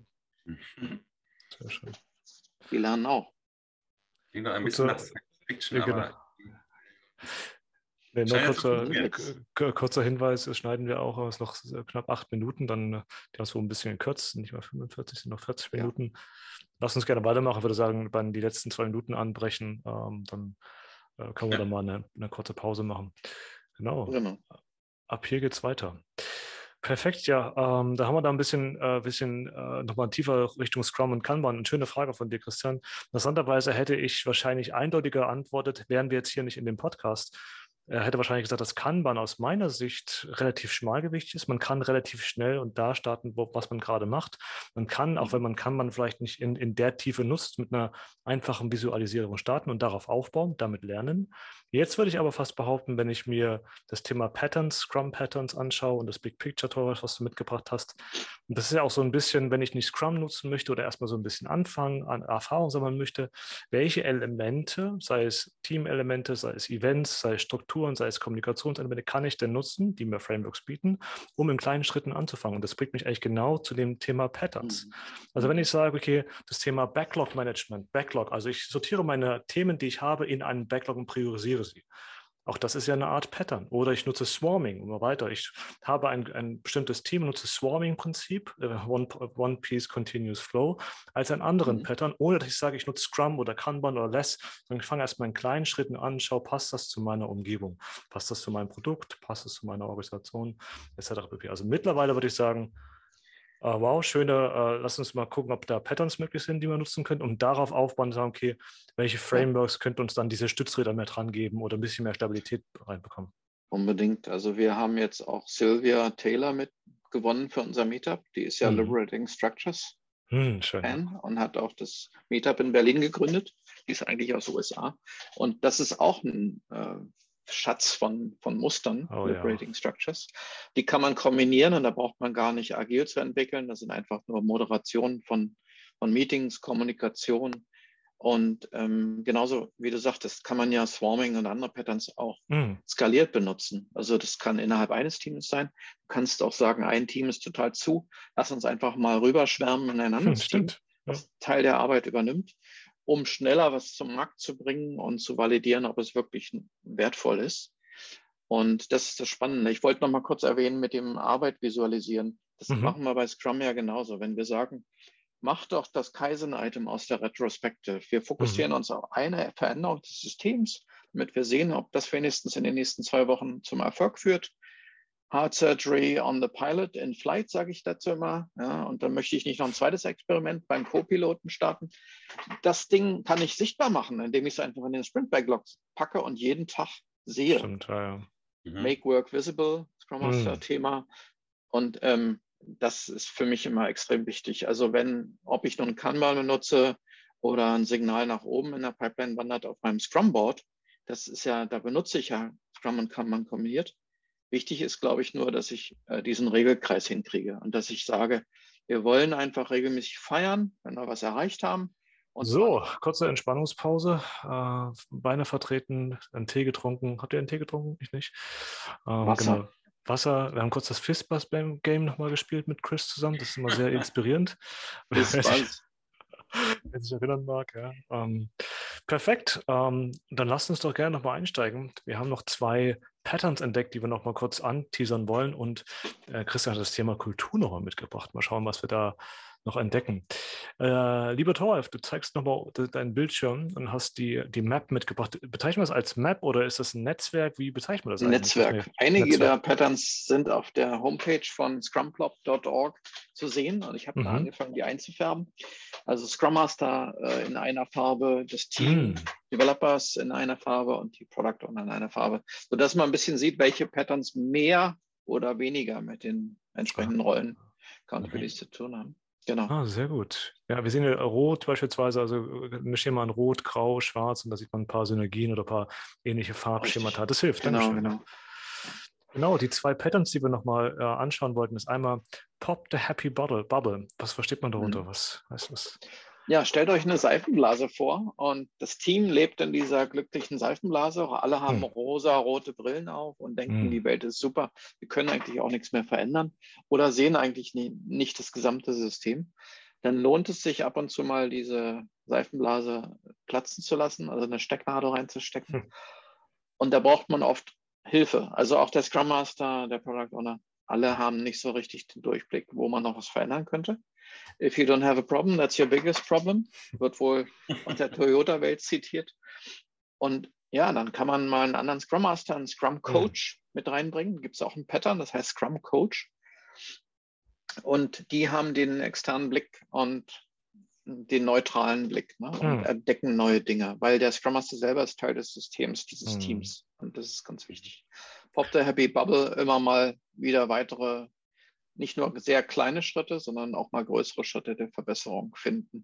Sehr schön. Die lernen auch. Klingt noch ein bisschen nach Science Fiction, ja, genau. aber... Nee, noch kurzer, kurzer Hinweis, das schneiden wir auch aus noch knapp acht Minuten, dann die hast du ein bisschen gekürzt, nicht mal fünfundvierzig, sind noch vierzig ja. Minuten. Lass uns gerne weitermachen, ich würde sagen, dann die letzten zwei Minuten anbrechen, ähm, dann äh, können wir ja. dann mal eine, eine kurze Pause machen. Genau. genau. Ab hier geht's weiter. Perfekt, ja. Ähm, da haben wir da ein bisschen, äh, bisschen äh, nochmal tiefer Richtung Scrum und Kanban. Eine schöne Frage von dir, Christian. Interessanterweise hätte ich wahrscheinlich eindeutiger geantwortet, wären wir jetzt hier nicht in dem Podcast. Er hätte wahrscheinlich gesagt, dass Kanban aus meiner Sicht relativ schmalgewichtig ist. Man kann relativ schnell und da starten, wo, was man gerade macht. Man kann, auch wenn man Kanban vielleicht nicht in, in der Tiefe nutzt, mit einer einfachen Visualisierung starten und darauf aufbauen, damit lernen. Jetzt würde ich aber fast behaupten, wenn ich mir das Thema Patterns, Scrum Patterns anschaue und das Big Picture Tutorial, was du mitgebracht hast, und das ist ja auch so ein bisschen, wenn ich nicht Scrum nutzen möchte oder erstmal so ein bisschen anfangen, an Erfahrung sammeln möchte, welche Elemente, sei es Team-Elemente, sei es Events, sei es Strukturen, sei es Kommunikationselemente, kann ich denn nutzen, die mir Frameworks bieten, um in kleinen Schritten anzufangen. Und das bringt mich eigentlich genau zu dem Thema Patterns. Also wenn ich sage, okay, das Thema Backlog-Management, Backlog, also ich sortiere meine Themen, die ich habe, in einen Backlog und priorisiere sie. Auch das ist ja eine Art Pattern. Oder ich nutze Swarming, immer weiter. Ich habe ein, ein bestimmtes Team, nutze Swarming-Prinzip, One, One Piece Continuous Flow, als einen anderen mhm. Pattern, ohne dass ich sage, ich nutze Scrum oder Kanban oder Less, sondern ich fange erstmal in kleinen Schritten an, schaue, passt das zu meiner Umgebung, passt das zu meinem Produkt, passt das zu meiner Organisation, et cetera pp. Also mittlerweile würde ich sagen, Uh, wow, schöne, uh, lass uns mal gucken, ob da Patterns möglich sind, die wir nutzen können, um darauf aufbauen und sagen, okay, welche Frameworks ja. könnten uns dann diese Stützräder mehr dran geben oder ein bisschen mehr Stabilität reinbekommen? Unbedingt. Also wir haben jetzt auch Sylvia Taylor mit gewonnen für unser Meetup. Die ist ja mhm. Liberating Structures hm, schön, Fan ja. und hat auch das Meetup in Berlin gegründet. Die ist eigentlich aus U S A. Und das ist auch ein äh, Schatz von, von Mustern, oh, Liberating ja. Structures. Die kann man kombinieren und da braucht man gar nicht agil zu entwickeln. Das sind einfach nur Moderationen von, von Meetings, Kommunikation. Und ähm, genauso wie du sagtest, kann man ja Swarming und andere Patterns auch mm. skaliert benutzen. Also das kann innerhalb eines Teams sein. Du kannst auch sagen, ein Team ist total zu. Lass uns einfach mal rüberschwärmen in ein anderes hm, Team, was ja. Teil der Arbeit übernimmt, um schneller was zum Markt zu bringen und zu validieren, ob es wirklich wertvoll ist. Und das ist das Spannende. Ich wollte noch mal kurz erwähnen mit dem Arbeit visualisieren. Das mhm. machen wir bei Scrum ja genauso. Wenn wir sagen, mach doch das Kaizen-Item aus der Retrospektive. Wir fokussieren mhm. uns auf eine Veränderung des Systems, damit wir sehen, ob das wenigstens in den nächsten zwei Wochen zum Erfolg führt. Heart Surgery on the Pilot in Flight, sage ich dazu immer. Ja, und dann möchte ich nicht noch ein zweites Experiment beim Co-Piloten starten. Das Ding kann ich sichtbar machen, indem ich es einfach in den Sprint-Backlog packe und jeden Tag sehe. Stimmt, ja, ja. Mhm. Make Work Visible, Scrum Master mhm. Thema. Und ähm, das ist für mich immer extrem wichtig. Also wenn, ob ich nun Kanban benutze oder ein Signal nach oben in der Pipeline wandert auf meinem Scrum-Board, das ist ja, da benutze ich ja Scrum und Kanban kombiniert. Wichtig ist, glaube ich, nur, dass ich äh, diesen Regelkreis hinkriege und dass ich sage, wir wollen einfach regelmäßig feiern, wenn wir was erreicht haben. Und so, kurze Entspannungspause, äh, Beine vertreten, einen Tee getrunken. Habt ihr einen Tee getrunken? Ich nicht. Ähm, Wasser. Genau. Wasser. Wir haben kurz das Fistbuzz-Game nochmal gespielt mit Chris zusammen. Das ist immer sehr inspirierend. Wer sich, wer sich erinnern mag, ja. Ähm, perfekt. Ähm, dann lasst uns doch gerne nochmal einsteigen. Wir haben noch zwei Patterns entdeckt, die wir noch mal kurz anteasern wollen. Und äh, Christian hat das Thema Kultur noch mal mitgebracht. Mal schauen, was wir da noch entdecken. Äh, lieber Thoralf, du zeigst noch mal deinen Bildschirm und hast die, die Map mitgebracht. Bezeichnen wir es als Map oder ist das ein Netzwerk? Wie bezeichnen wir das eigentlich? Netzwerk. Einige Netzwerk. der Patterns sind auf der Homepage von scrumplop punkt org zu sehen und ich habe mhm. da angefangen, die einzufärben. Also Scrum Master äh, in einer Farbe, das Team, mhm. Developers in einer Farbe und die Product Owner in einer Farbe, sodass man ein bisschen sieht, welche Patterns mehr oder weniger mit den entsprechenden Rollen Accountabilities okay. zu tun haben. Genau. Ah, sehr gut. Ja, wir sehen ja Rot beispielsweise, also ein Schema an Rot, Grau, Schwarz und da sieht man ein paar Synergien oder ein paar ähnliche Farbschemata. Das hilft. Genau, Dankeschön. genau. Genau, die zwei Patterns, die wir nochmal äh, anschauen wollten, ist einmal Pop the Happy Bubble. Bubble. Was versteht man darunter? Mhm. Was heißt das? Ja, stellt euch eine Seifenblase vor und das Team lebt in dieser glücklichen Seifenblase. Alle haben Hm. rosa-rote Brillen auf und denken, Hm. die Welt ist super. Wir können eigentlich auch nichts mehr verändern oder sehen eigentlich nie, nicht das gesamte System. Dann lohnt es sich ab und zu mal, diese Seifenblase platzen zu lassen, also eine Stecknadel reinzustecken. Hm. Und da braucht man oft Hilfe. Also auch der Scrum Master, der Product Owner, alle haben nicht so richtig den Durchblick, wo man noch was verändern könnte. If you don't have a problem, that's your biggest problem, wird wohl aus der Toyota-Welt zitiert. Und ja, dann kann man mal einen anderen Scrum Master, einen Scrum Coach mhm. mit reinbringen. Gibt es auch ein Pattern, das heißt Scrum Coach. Und die haben den externen Blick und den neutralen Blick, ne? Und mhm. entdecken neue Dinge, weil der Scrum Master selber ist Teil des Systems, dieses mhm. Teams. Und das ist ganz wichtig. Pop the Happy Bubble, immer mal wieder weitere, nicht nur sehr kleine Schritte, sondern auch mal größere Schritte der Verbesserung finden.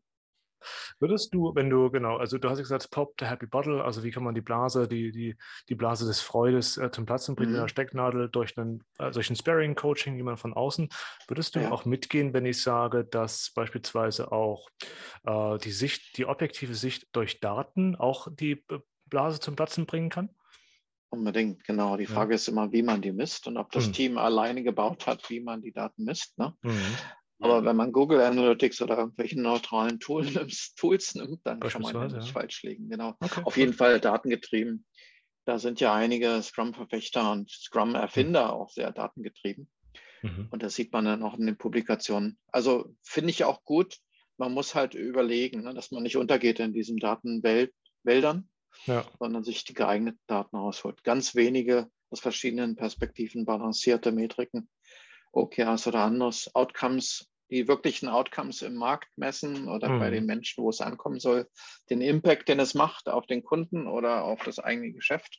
Würdest du, wenn du, genau, also du hast gesagt, Pop the Happy Bottle, also wie kann man die Blase, die, die, die Blase des Freudes äh, zum Platzen bringen mhm. mit einer Stecknadel durch einen, äh, durch ein Sparring-Coaching, jemand von außen. Würdest du ja. auch mitgehen, wenn ich sage, dass beispielsweise auch äh, die Sicht, die objektive Sicht durch Daten auch die Blase zum Platzen bringen kann? Unbedingt, genau. Die Frage ja. ist immer, wie man die misst und ob das mhm. Team alleine gebaut hat, wie man die Daten misst. Ne? Mhm. Aber wenn man Google Analytics oder irgendwelche neutralen Tool nimmt, Tools nimmt, dann kann man ja nicht ja. falsch liegen. Genau. Okay, Auf cool. jeden Fall datengetrieben. Da sind ja einige Scrum-Verfechter und Scrum-Erfinder mhm. auch sehr datengetrieben. Mhm. Und das sieht man dann auch in den Publikationen. Also finde ich auch gut. Man muss halt überlegen, ne, dass man nicht untergeht in diesen Datenwäldern, ja. sondern sich die geeigneten Daten rausholt. Ganz wenige aus verschiedenen Perspektiven balancierte Metriken, O K Rs oder anderes, Outcomes, die wirklichen Outcomes im Markt messen oder mhm. bei den Menschen, wo es ankommen soll, den Impact, den es macht auf den Kunden oder auf das eigene Geschäft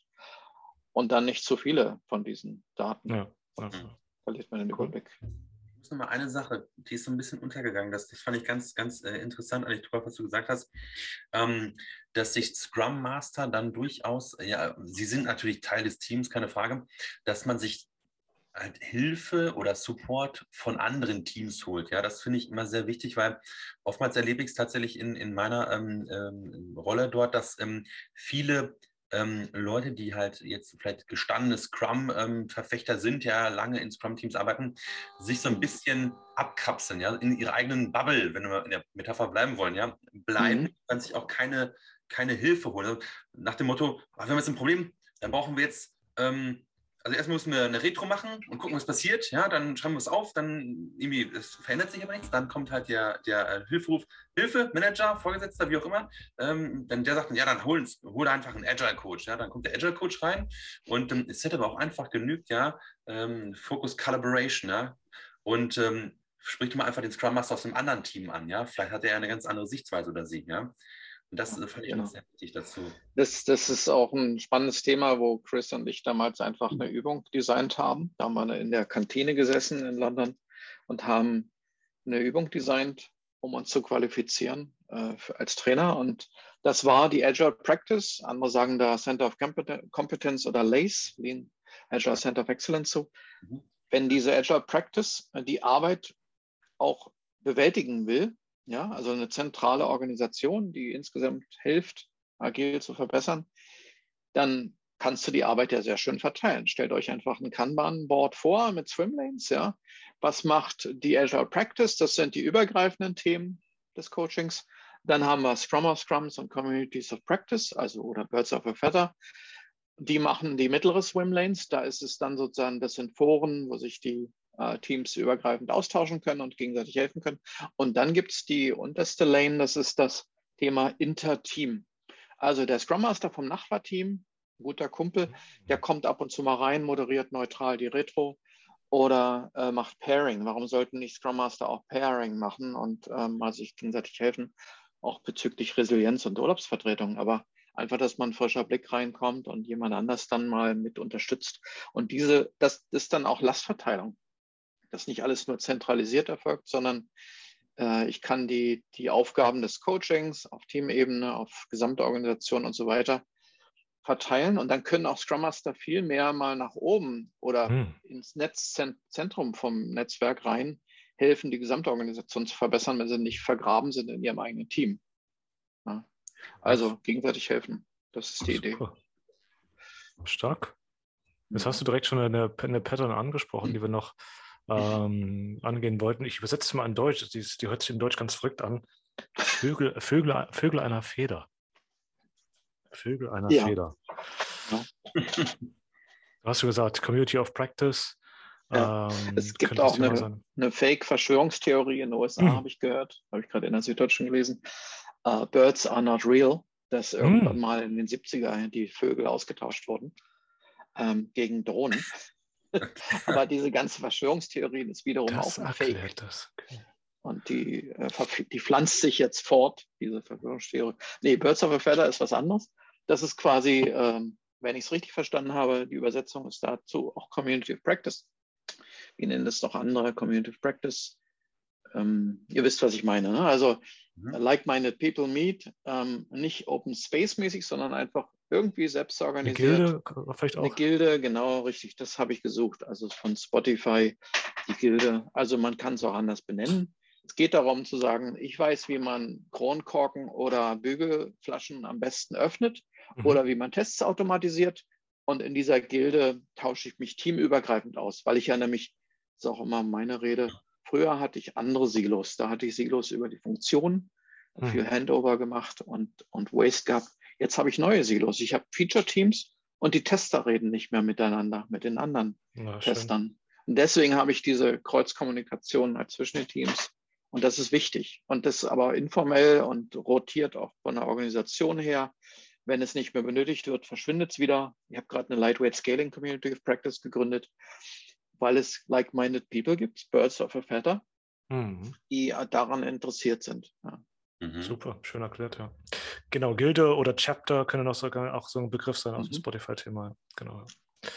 und dann nicht zu viele von diesen Daten. Ja. Ja. Verliert man den cool. Überblick. Ich muss noch mal eine Sache, die ist so ein bisschen untergegangen, das, das fand ich ganz, ganz äh, interessant, eigentlich drauf, was du gesagt hast, ähm, dass sich Scrum Master dann durchaus, ja, sie sind natürlich Teil des Teams, keine Frage, dass man sich halt Hilfe oder Support von anderen Teams holt. Ja, das finde ich immer sehr wichtig, weil oftmals erlebe ich es tatsächlich in, in meiner ähm, ähm, Rolle dort, dass ähm, viele ähm, Leute, die halt jetzt vielleicht gestandene Scrum-Verfechter ähm, sind, ja, lange in Scrum-Teams arbeiten, sich so ein bisschen abkapseln, ja, in ihrer eigenen Bubble, wenn wir in der Metapher bleiben wollen, ja, bleiben, mhm. dann sich auch keine, keine Hilfe holen. Also nach dem Motto, wir haben jetzt ein Problem, dann brauchen wir jetzt ähm, Also erstmal müssen wir eine Retro machen und gucken, was passiert. Ja, dann schreiben wir es auf, dann irgendwie, es verändert sich aber nichts. Dann kommt halt der, der Hilferuf, Hilfe, Manager, Vorgesetzter, wie auch immer. Ähm, dann der sagt dann, ja, dann hol, hol einfach einen Agile-Coach. Ja, dann kommt der Agile-Coach rein und ähm, es hätte aber auch einfach genügt, ja, ähm, Focus Calibration, ja. Und ähm, spricht mal einfach den Scrum Master aus einem anderen Team an, ja. Vielleicht hat er eine ganz andere Sichtweise oder sie, ja. Und das fand ich genau. noch sehr wichtig dazu. Das, das ist auch ein spannendes Thema, wo Chris und ich damals einfach eine Übung designt haben. Da haben wir in der Kantine gesessen in London und haben eine Übung designt, um uns zu qualifizieren äh, für, als Trainer. Und das war die Agile Practice. Andere sagen da Center of Competence oder LACE, wie Agile Center of Excellence so. Mhm. Wenn diese Agile Practice die Arbeit auch bewältigen will, ja, also eine zentrale Organisation, die insgesamt hilft, agil zu verbessern, dann kannst du die Arbeit ja sehr schön verteilen. Stellt euch einfach ein Kanban-Board vor mit Swimlanes. Ja. Was macht die Agile Practice? Das sind die übergreifenden Themen des Coachings. Dann haben wir Scrum of Scrums und Communities of Practice, also oder Birds of a Feather. Die machen die mittlere Swimlanes. Da ist es dann sozusagen, das sind Foren, wo sich die Teams übergreifend austauschen können und gegenseitig helfen können. Und dann gibt es die unterste Lane, das ist das Thema Interteam. Also der Scrum Master vom Nachbarteam, guter Kumpel, der kommt ab und zu mal rein, moderiert neutral die Retro oder äh, macht Pairing. Warum sollten nicht Scrum Master auch Pairing machen und ähm, mal sich gegenseitig helfen, auch bezüglich Resilienz und Urlaubsvertretung. Aber einfach, dass man frischer Blick reinkommt und jemand anders dann mal mit unterstützt. Und diese, das ist dann auch Lastverteilung. Dass nicht alles nur zentralisiert erfolgt, sondern äh, ich kann die, die Aufgaben des Coachings auf Teamebene, auf gesamte Organisation und so weiter verteilen und dann können auch Scrum Master viel mehr mal nach oben oder Hm. ins Netzzentrum vom Netzwerk rein helfen, die gesamte Organisation zu verbessern, wenn sie nicht vergraben sind in ihrem eigenen Team. Ja. Also gegenseitig helfen. Das ist die Idee. Super. Stark. Jetzt hast du direkt schon eine, eine Pattern angesprochen, die wir noch ähm, angehen wollten. Ich übersetze es mal in Deutsch. Die, die hört sich in Deutsch ganz verrückt an. Vögel, Vögel, Vögel einer Feder. Vögel einer Ja. Feder. Ja. Du hast du gesagt, Community of Practice. Ja. Ähm, Es gibt könnte das auch Thema eine, sein. eine Fake-Verschwörungstheorie in den U S A, Hm. habe ich gehört. Habe ich gerade in der Süddeutschen gelesen. Uh, Birds are not real. Dass irgendwann Hm. mal in den siebziger die Vögel ausgetauscht wurden ähm, gegen Drohnen. Aber diese ganze Verschwörungstheorie ist wiederum Das auch ein erklärt Fake. das. Okay. Und die, äh, verf- die pflanzt sich jetzt fort, diese Verschwörungstheorie. Nee, Birds of a Feather ist was anderes. Das ist quasi, ähm, wenn ich es richtig verstanden habe, die Übersetzung ist dazu auch Community of Practice. Wir nennen das doch andere Community of Practice. Ähm, ihr wisst, was ich meine. Ne? Also Mhm. like-minded people meet, ähm, nicht Open Space-mäßig, sondern einfach irgendwie selbst Eine organisiert. Gilde vielleicht Eine auch? Gilde, genau, richtig, das habe ich gesucht. Also von Spotify, die Gilde. Also man kann es auch anders benennen. Es geht darum zu sagen, ich weiß, wie man Kronkorken oder Bügelflaschen am besten öffnet Mhm. oder wie man Tests automatisiert. Und in dieser Gilde tausche ich mich teamübergreifend aus, weil ich ja nämlich, das ist auch immer meine Rede, früher hatte ich andere Silos. Da hatte ich Silos über die Funktionen, Hm. viel Handover gemacht und, und Waste gehabt. Jetzt habe ich neue Silos. Ich habe Feature-Teams und die Tester reden nicht mehr miteinander, mit den anderen Na, schön. Testern. Und deswegen habe ich diese Kreuzkommunikation halt zwischen den Teams. Und das ist wichtig. Und das ist aber informell und rotiert auch von der Organisation her. Wenn es nicht mehr benötigt wird, verschwindet es wieder. Ich habe gerade eine Lightweight Scaling Community of Practice gegründet, weil es like-minded people gibt, Birds of a Feather, Mhm. die daran interessiert sind. Ja. Mhm. Super, schön erklärt, ja. Genau, Gilde oder Chapter können auch, sogar auch so ein Begriff sein aus dem Mhm. Spotify-Thema. Genau.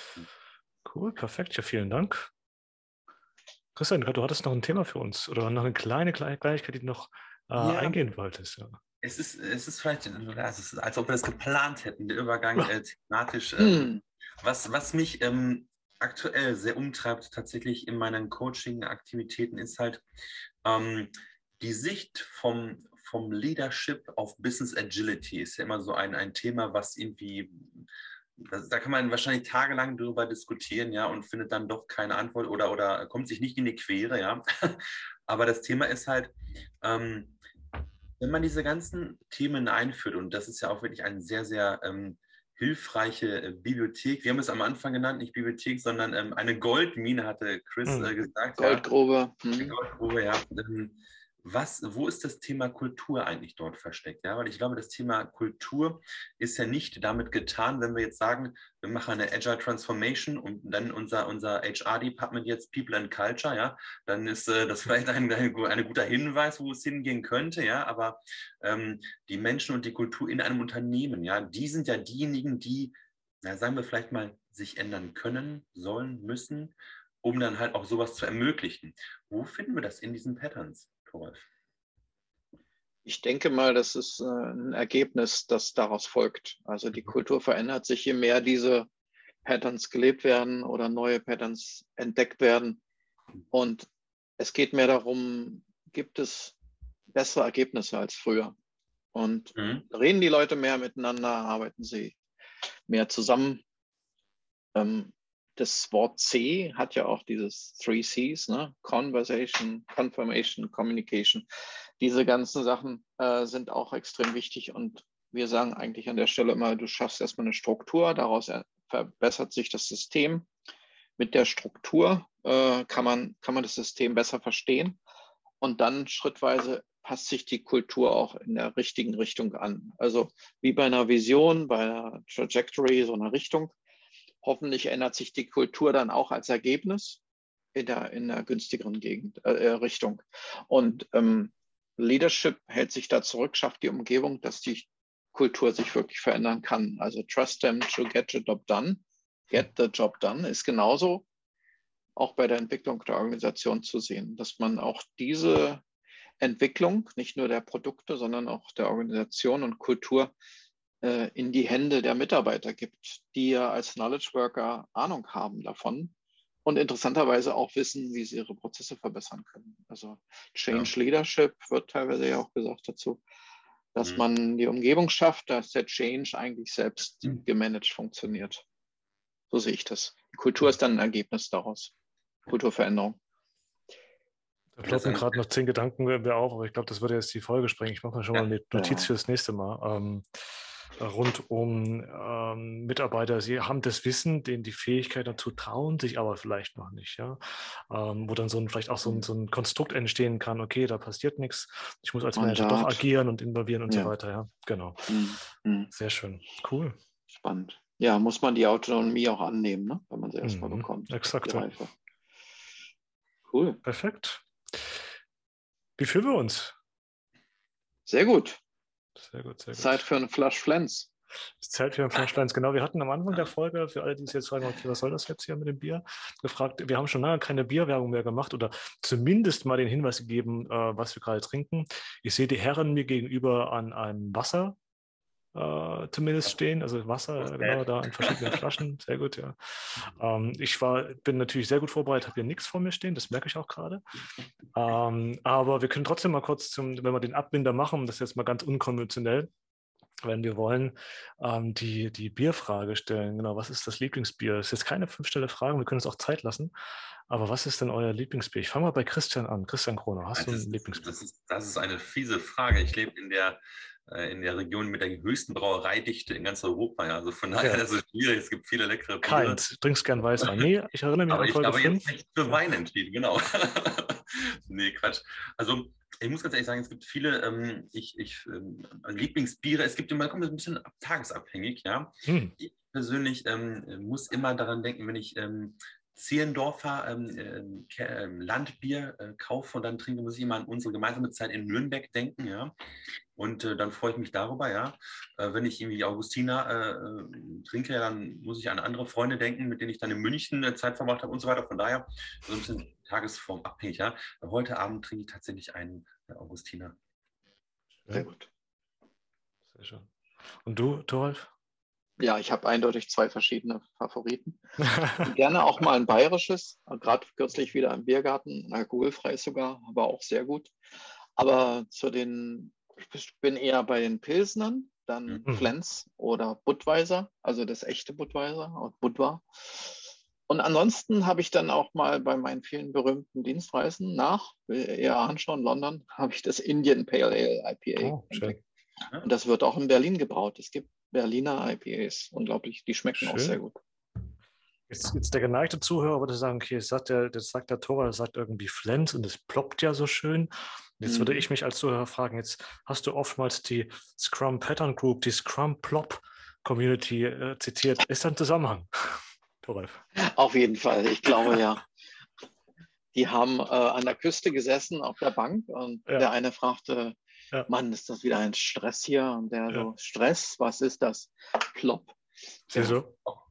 Cool, perfekt. Ja, vielen Dank. Christian, du hattest noch ein Thema für uns oder noch eine kleine, kleine Kleinigkeit, die du noch äh, Ja. eingehen wolltest. Ja. Es ist, es ist vielleicht, es ist, als ob wir das geplant hätten, der Übergang Ja. äh, thematisch. Ähm, Hm. was, was mich ähm, aktuell sehr umtreibt, tatsächlich in meinen Coaching-Aktivitäten, ist halt ähm, die Sicht vom, vom Leadership auf Business Agility. Ist ja immer so ein, ein Thema, was irgendwie, das, da kann man wahrscheinlich tagelang drüber diskutieren, ja, und findet dann doch keine Antwort oder, oder kommt sich nicht in die Quere, ja. Aber das Thema ist halt, ähm, wenn man diese ganzen Themen einführt, und das ist ja auch wirklich eine sehr, sehr ähm, hilfreiche äh, Bibliothek, wir haben es am Anfang genannt, nicht Bibliothek, sondern ähm, eine Goldmine, hatte Chris Hm. äh, gesagt. Goldgrube. Ja. Eine Hm. Goldgrube, ja. Ähm, was, wo ist das Thema Kultur eigentlich dort versteckt? Ja? Weil ich glaube, das Thema Kultur ist ja nicht damit getan, wenn wir jetzt sagen, wir machen eine Agile Transformation und dann unser, unser H R-Department jetzt People and Culture, ja, dann ist äh, das vielleicht ein, ein, ein guter Hinweis, wo es hingehen könnte, ja, aber ähm, die Menschen und die Kultur in einem Unternehmen, ja, die sind ja diejenigen, die, na, sagen wir vielleicht mal, sich ändern können, sollen, müssen, um dann halt auch sowas zu ermöglichen. Wo finden wir das in diesen Patterns, Thoralf? Ich denke mal, das ist äh, ein Ergebnis, das daraus folgt. Also die Kultur verändert sich, je mehr diese Patterns gelebt werden oder neue Patterns entdeckt werden. Und es geht mehr darum, gibt es bessere Ergebnisse als früher? Und Mhm. reden die Leute mehr miteinander, arbeiten sie mehr zusammen? Ähm, das Wort C hat ja auch dieses Three Cs, ne? Conversation, Confirmation, Communication. Diese ganzen Sachen äh, sind auch extrem wichtig und wir sagen eigentlich an der Stelle immer, du schaffst erstmal eine Struktur, daraus verbessert sich das System. Mit der Struktur äh, kann man, kann man das System besser verstehen und dann schrittweise passt sich die Kultur auch in der richtigen Richtung an. Also wie bei einer Vision, bei einer Trajectory, so einer Richtung. Hoffentlich ändert sich die Kultur dann auch als Ergebnis in der, in der günstigeren Gegend, äh, Richtung. Und ähm, Leadership hält sich da zurück, schafft die Umgebung, dass die Kultur sich wirklich verändern kann. Also trust them to get the job done. Get the job done ist genauso auch bei der Entwicklung der Organisation zu sehen, dass man auch diese Entwicklung, nicht nur der Produkte, sondern auch der Organisation und Kultur äh, in die Hände der Mitarbeiter gibt, die ja als Knowledge Worker Ahnung haben davon und interessanterweise auch wissen, wie sie ihre Prozesse verbessern können. Also Change Ja. Leadership wird teilweise ja auch gesagt dazu, dass Mhm. man die Umgebung schafft, dass der Change eigentlich selbst Mhm. gemanagt funktioniert. So sehe ich das. Die Kultur ist dann ein Ergebnis daraus. Kulturveränderung. Da ploppen gerade noch zehn Gedanken mir auf, aber ich glaube, das würde jetzt die Folge sprengen. Ich mache mir schon mal eine Notiz Ja. fürs nächste Mal. Ähm, rund um ähm, Mitarbeiter, sie haben das Wissen, denen die Fähigkeit dazu trauen, sich aber vielleicht noch nicht. Ja? Ähm, wo dann so ein, vielleicht auch so ein, so ein Konstrukt entstehen kann, okay, da passiert nichts, ich muss als Manager doch Mandat. agieren und involvieren und Ja. so weiter. Ja, genau. Hm, hm. Sehr schön. Cool. Spannend. Ja, muss man die Autonomie auch annehmen, ne? Wenn man sie erstmal Mhm. bekommt. Exakt. Die Ja. Reife. Cool. Perfekt. Wie fühlen wir uns? Sehr gut. Sehr gut, sehr gut. Zeit für einen Flash Flens. Zeit für ein Flaschleins. Genau, wir hatten am Anfang der Folge, für alle, die sich jetzt fragen, okay, was soll das jetzt hier mit dem Bier, gefragt, wir haben schon lange keine Bierwerbung mehr gemacht oder zumindest mal den Hinweis gegeben, äh, was wir gerade trinken. Ich sehe die Herren mir gegenüber an einem Wasser äh, zumindest stehen, also Wasser, äh, genau, da in verschiedenen Flaschen. Sehr gut, ja. Ähm, ich war, bin natürlich sehr gut vorbereitet, habe hier nichts vor mir stehen, das merke ich auch gerade. Ähm, aber wir können trotzdem mal kurz, zum, wenn wir den Abbinder machen, das ist jetzt mal ganz unkonventionell, wenn wir wollen, ähm, die, die Bierfrage stellen. Genau, was ist das Lieblingsbier? Das ist jetzt keine fünf-Stelle-Frage, wir können uns auch Zeit lassen. Aber was ist denn euer Lieblingsbier? Ich fange mal bei Christian an. Christian Kroner, hast Das du ein ist, Lieblingsbier? das, ist, das ist eine fiese Frage. Ich lebe in der, äh, in der Region mit der höchsten Brauereidichte in ganz Europa. Ja. Also von daher Ja. ist es schwierig. Es gibt viele leckere Biere. Keins. Trinkst gern Weißwein. Nee, ich erinnere mich Aber an ich Folge habe fünf. jetzt nicht für Wein entschieden, genau. Nee, Quatsch. Also ich muss ganz ehrlich sagen, es gibt viele ähm, ich, ich, ähm, Lieblingsbiere. Es gibt immer, kommt ein bisschen tagesabhängig, ja. Hm. Ich persönlich ähm, muss immer daran denken, wenn ich ähm, Zehlendorfer ähm, äh, Landbier äh, kaufe und dann trinke, muss ich immer an unsere gemeinsame Zeit in Nürnberg denken, ja. Und äh, dann freue ich mich darüber, ja. Äh, wenn ich irgendwie Augustiner äh, trinke, dann muss ich an andere Freunde denken, mit denen ich dann in München äh, Zeit verbracht habe und so weiter. Von daher so ein bisschen tagesformabhängig, ja. Heute Abend trinke ich tatsächlich einen äh, Augustiner. Sehr gut. Sehr schön. Und du, Thoralf? Ja, ich habe eindeutig zwei verschiedene Favoriten. Gerne auch mal ein bayerisches, gerade kürzlich wieder im Biergarten, alkoholfrei sogar, aber auch sehr gut. Aber zu den, ich bin eher bei den Pilsnern, dann Mhm. Flens oder Budweiser, also das echte Budweiser und Budwa. Und ansonsten habe ich dann auch mal bei meinen vielen berühmten Dienstreisen nach, eher anschauen, London, habe ich das Indian Pale Ale I P A Oh, schön. entdeckt. Und das wird auch in Berlin gebraut. Es gibt Berliner I P As, unglaublich, die schmecken Schön. auch sehr gut. Jetzt, jetzt der geneigte Zuhörer würde sagen, okay, das sagt der, das sagt der Thoralf, das sagt irgendwie Flens und es ploppt ja so schön. Jetzt Mhm. würde ich mich als Zuhörer fragen, jetzt hast du oftmals die Scrum Pattern Group, die Scrum Plop Community äh, zitiert. Ist da ein Zusammenhang? Thoralf. Auf jeden Fall, ich glaube ja. Die haben äh, an der Küste gesessen auf der Bank und Ja. der eine fragte, Ja. Mann, ist das wieder ein Stress hier? Und der Ja. so, Stress, was ist das? Plopp. Siehst Ja. du?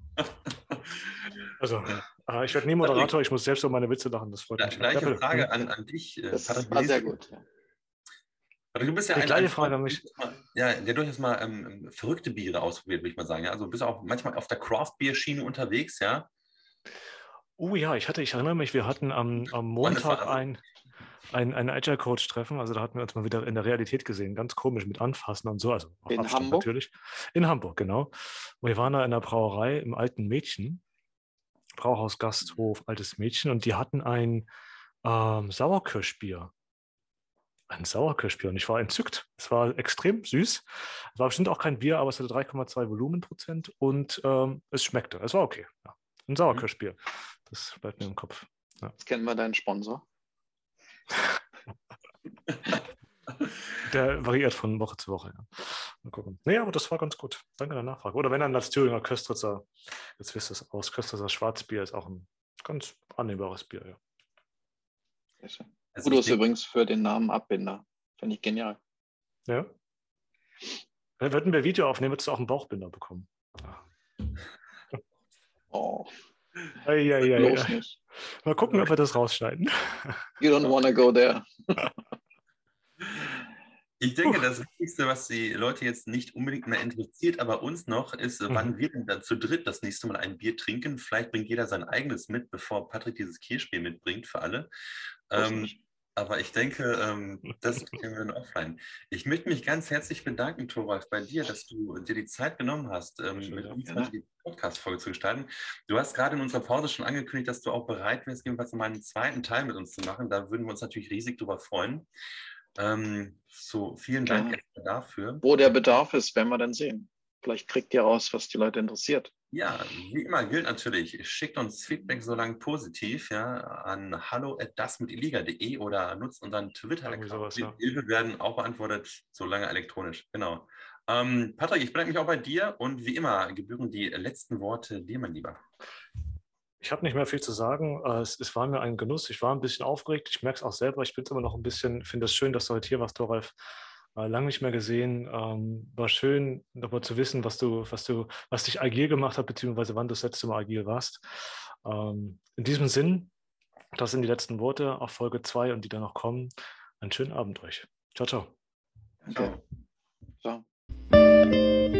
Also, äh, ich werde nie Moderator, ich muss selbst über meine Witze lachen, das freut mich. Gleiche Ja, bitte. Frage an, an dich. äh, Das Patrick. war sehr gut. Also du bist ja Die ein, gleiche ein Frage an mich. Ja, der durchaus mal ähm, verrückte Biere ausprobiert, würde ich mal sagen. Ja? Also du bist auch manchmal auf der Craft-Bier-Schiene unterwegs, ja? Oh ja, ich hatte, ich erinnere mich, wir hatten am, am Montag Phase. ein, ein, ein Agile-Coach-Treffen, also da hatten wir uns mal wieder in der Realität gesehen, ganz komisch mit Anfassen und so, also auf In Abstand Hamburg? natürlich. In Hamburg, genau. Und wir waren da in der Brauerei im Alten Mädchen, Brauhaus, Gasthof, Altes Mädchen, und die hatten ein ähm, Sauerkirschbier. Ein Sauerkirschbier und ich war entzückt. Es war extrem süß. Es war bestimmt auch kein Bier, aber es hatte drei Komma zwei Volumenprozent und ähm, es schmeckte. Es war okay. Ja. Ein Sauerkirschbier. Das bleibt mir im Kopf. Ja. Jetzt kennen wir deinen Sponsor. Der variiert von Woche zu Woche. Ja. Mal gucken. Nee, aber das war ganz gut. Danke der Nachfrage. Oder wenn dann das Thüringer Köstritzer, jetzt wisst ihr es aus, Köstritzer Schwarzbier ist auch ein ganz annehmbares Bier. Ja. Sehr schön. Also Kudos ich denk- übrigens für den Namen Abbinder. Finde ich genial. Ja. Wenn würden wir Video aufnehmen, würdest du auch einen Bauchbinder bekommen. Oh, Ei, ei, ei, bloß ei. nicht. Mal gucken, ob wir das rausschneiden. You don't wanna go there. Ich denke, das Wichtigste, was die Leute jetzt nicht unbedingt mehr interessiert, aber uns noch, ist, Mhm. wann wir denn dann zu dritt das nächste Mal ein Bier trinken. Vielleicht bringt jeder sein eigenes mit, bevor Patrick dieses Kirschbier mitbringt für alle. Ähm, aber ich denke, ähm, das kennen wir dann offline. Ich möchte mich ganz herzlich bedanken, Thoralf, bei dir, dass du dir die Zeit genommen hast, ähm, Schön, mit ja. uns Gerne. heute die Podcast-Folge zu gestalten. Du hast gerade in unserer Pause schon angekündigt, dass du auch bereit wärst, jedenfalls mal einen zweiten Teil mit uns zu machen. Da würden wir uns natürlich riesig drüber freuen. Ähm, so, vielen Dank Gerne. erstmal dafür. Wo der Bedarf ist, werden wir dann sehen. Vielleicht kriegt ihr raus, was die Leute interessiert. Ja, wie immer gilt natürlich, schickt uns Feedback so lange positiv, ja, an hallo at dasmitiliga punkt de oder nutzt unseren Irgendwie Twitter-Account. sowas, Die ja. Hilfe werden auch beantwortet, solange elektronisch. Genau. Ähm, Patrick, ich bedanke mich auch bei dir und wie immer gebühren die letzten Worte dir, mein Lieber. Ich habe nicht mehr viel zu sagen. Äh, Es, es war mir ein Genuss. Ich war ein bisschen aufgeregt. Ich merke es auch selber. Ich bin immer noch ein bisschen, finde es schön, dass du heute hier warst, Thoralf. Äh, Lange nicht mehr gesehen. Ähm, war schön, nochmal zu wissen, was du, was du, was dich agil gemacht hat, beziehungsweise wann du das letzte Mal agil warst. Ähm, in diesem Sinn, das sind die letzten Worte auf Folge zwei und die dann noch kommen. Einen schönen Abend euch. Ciao, ciao. Danke. Ciao. Ciao.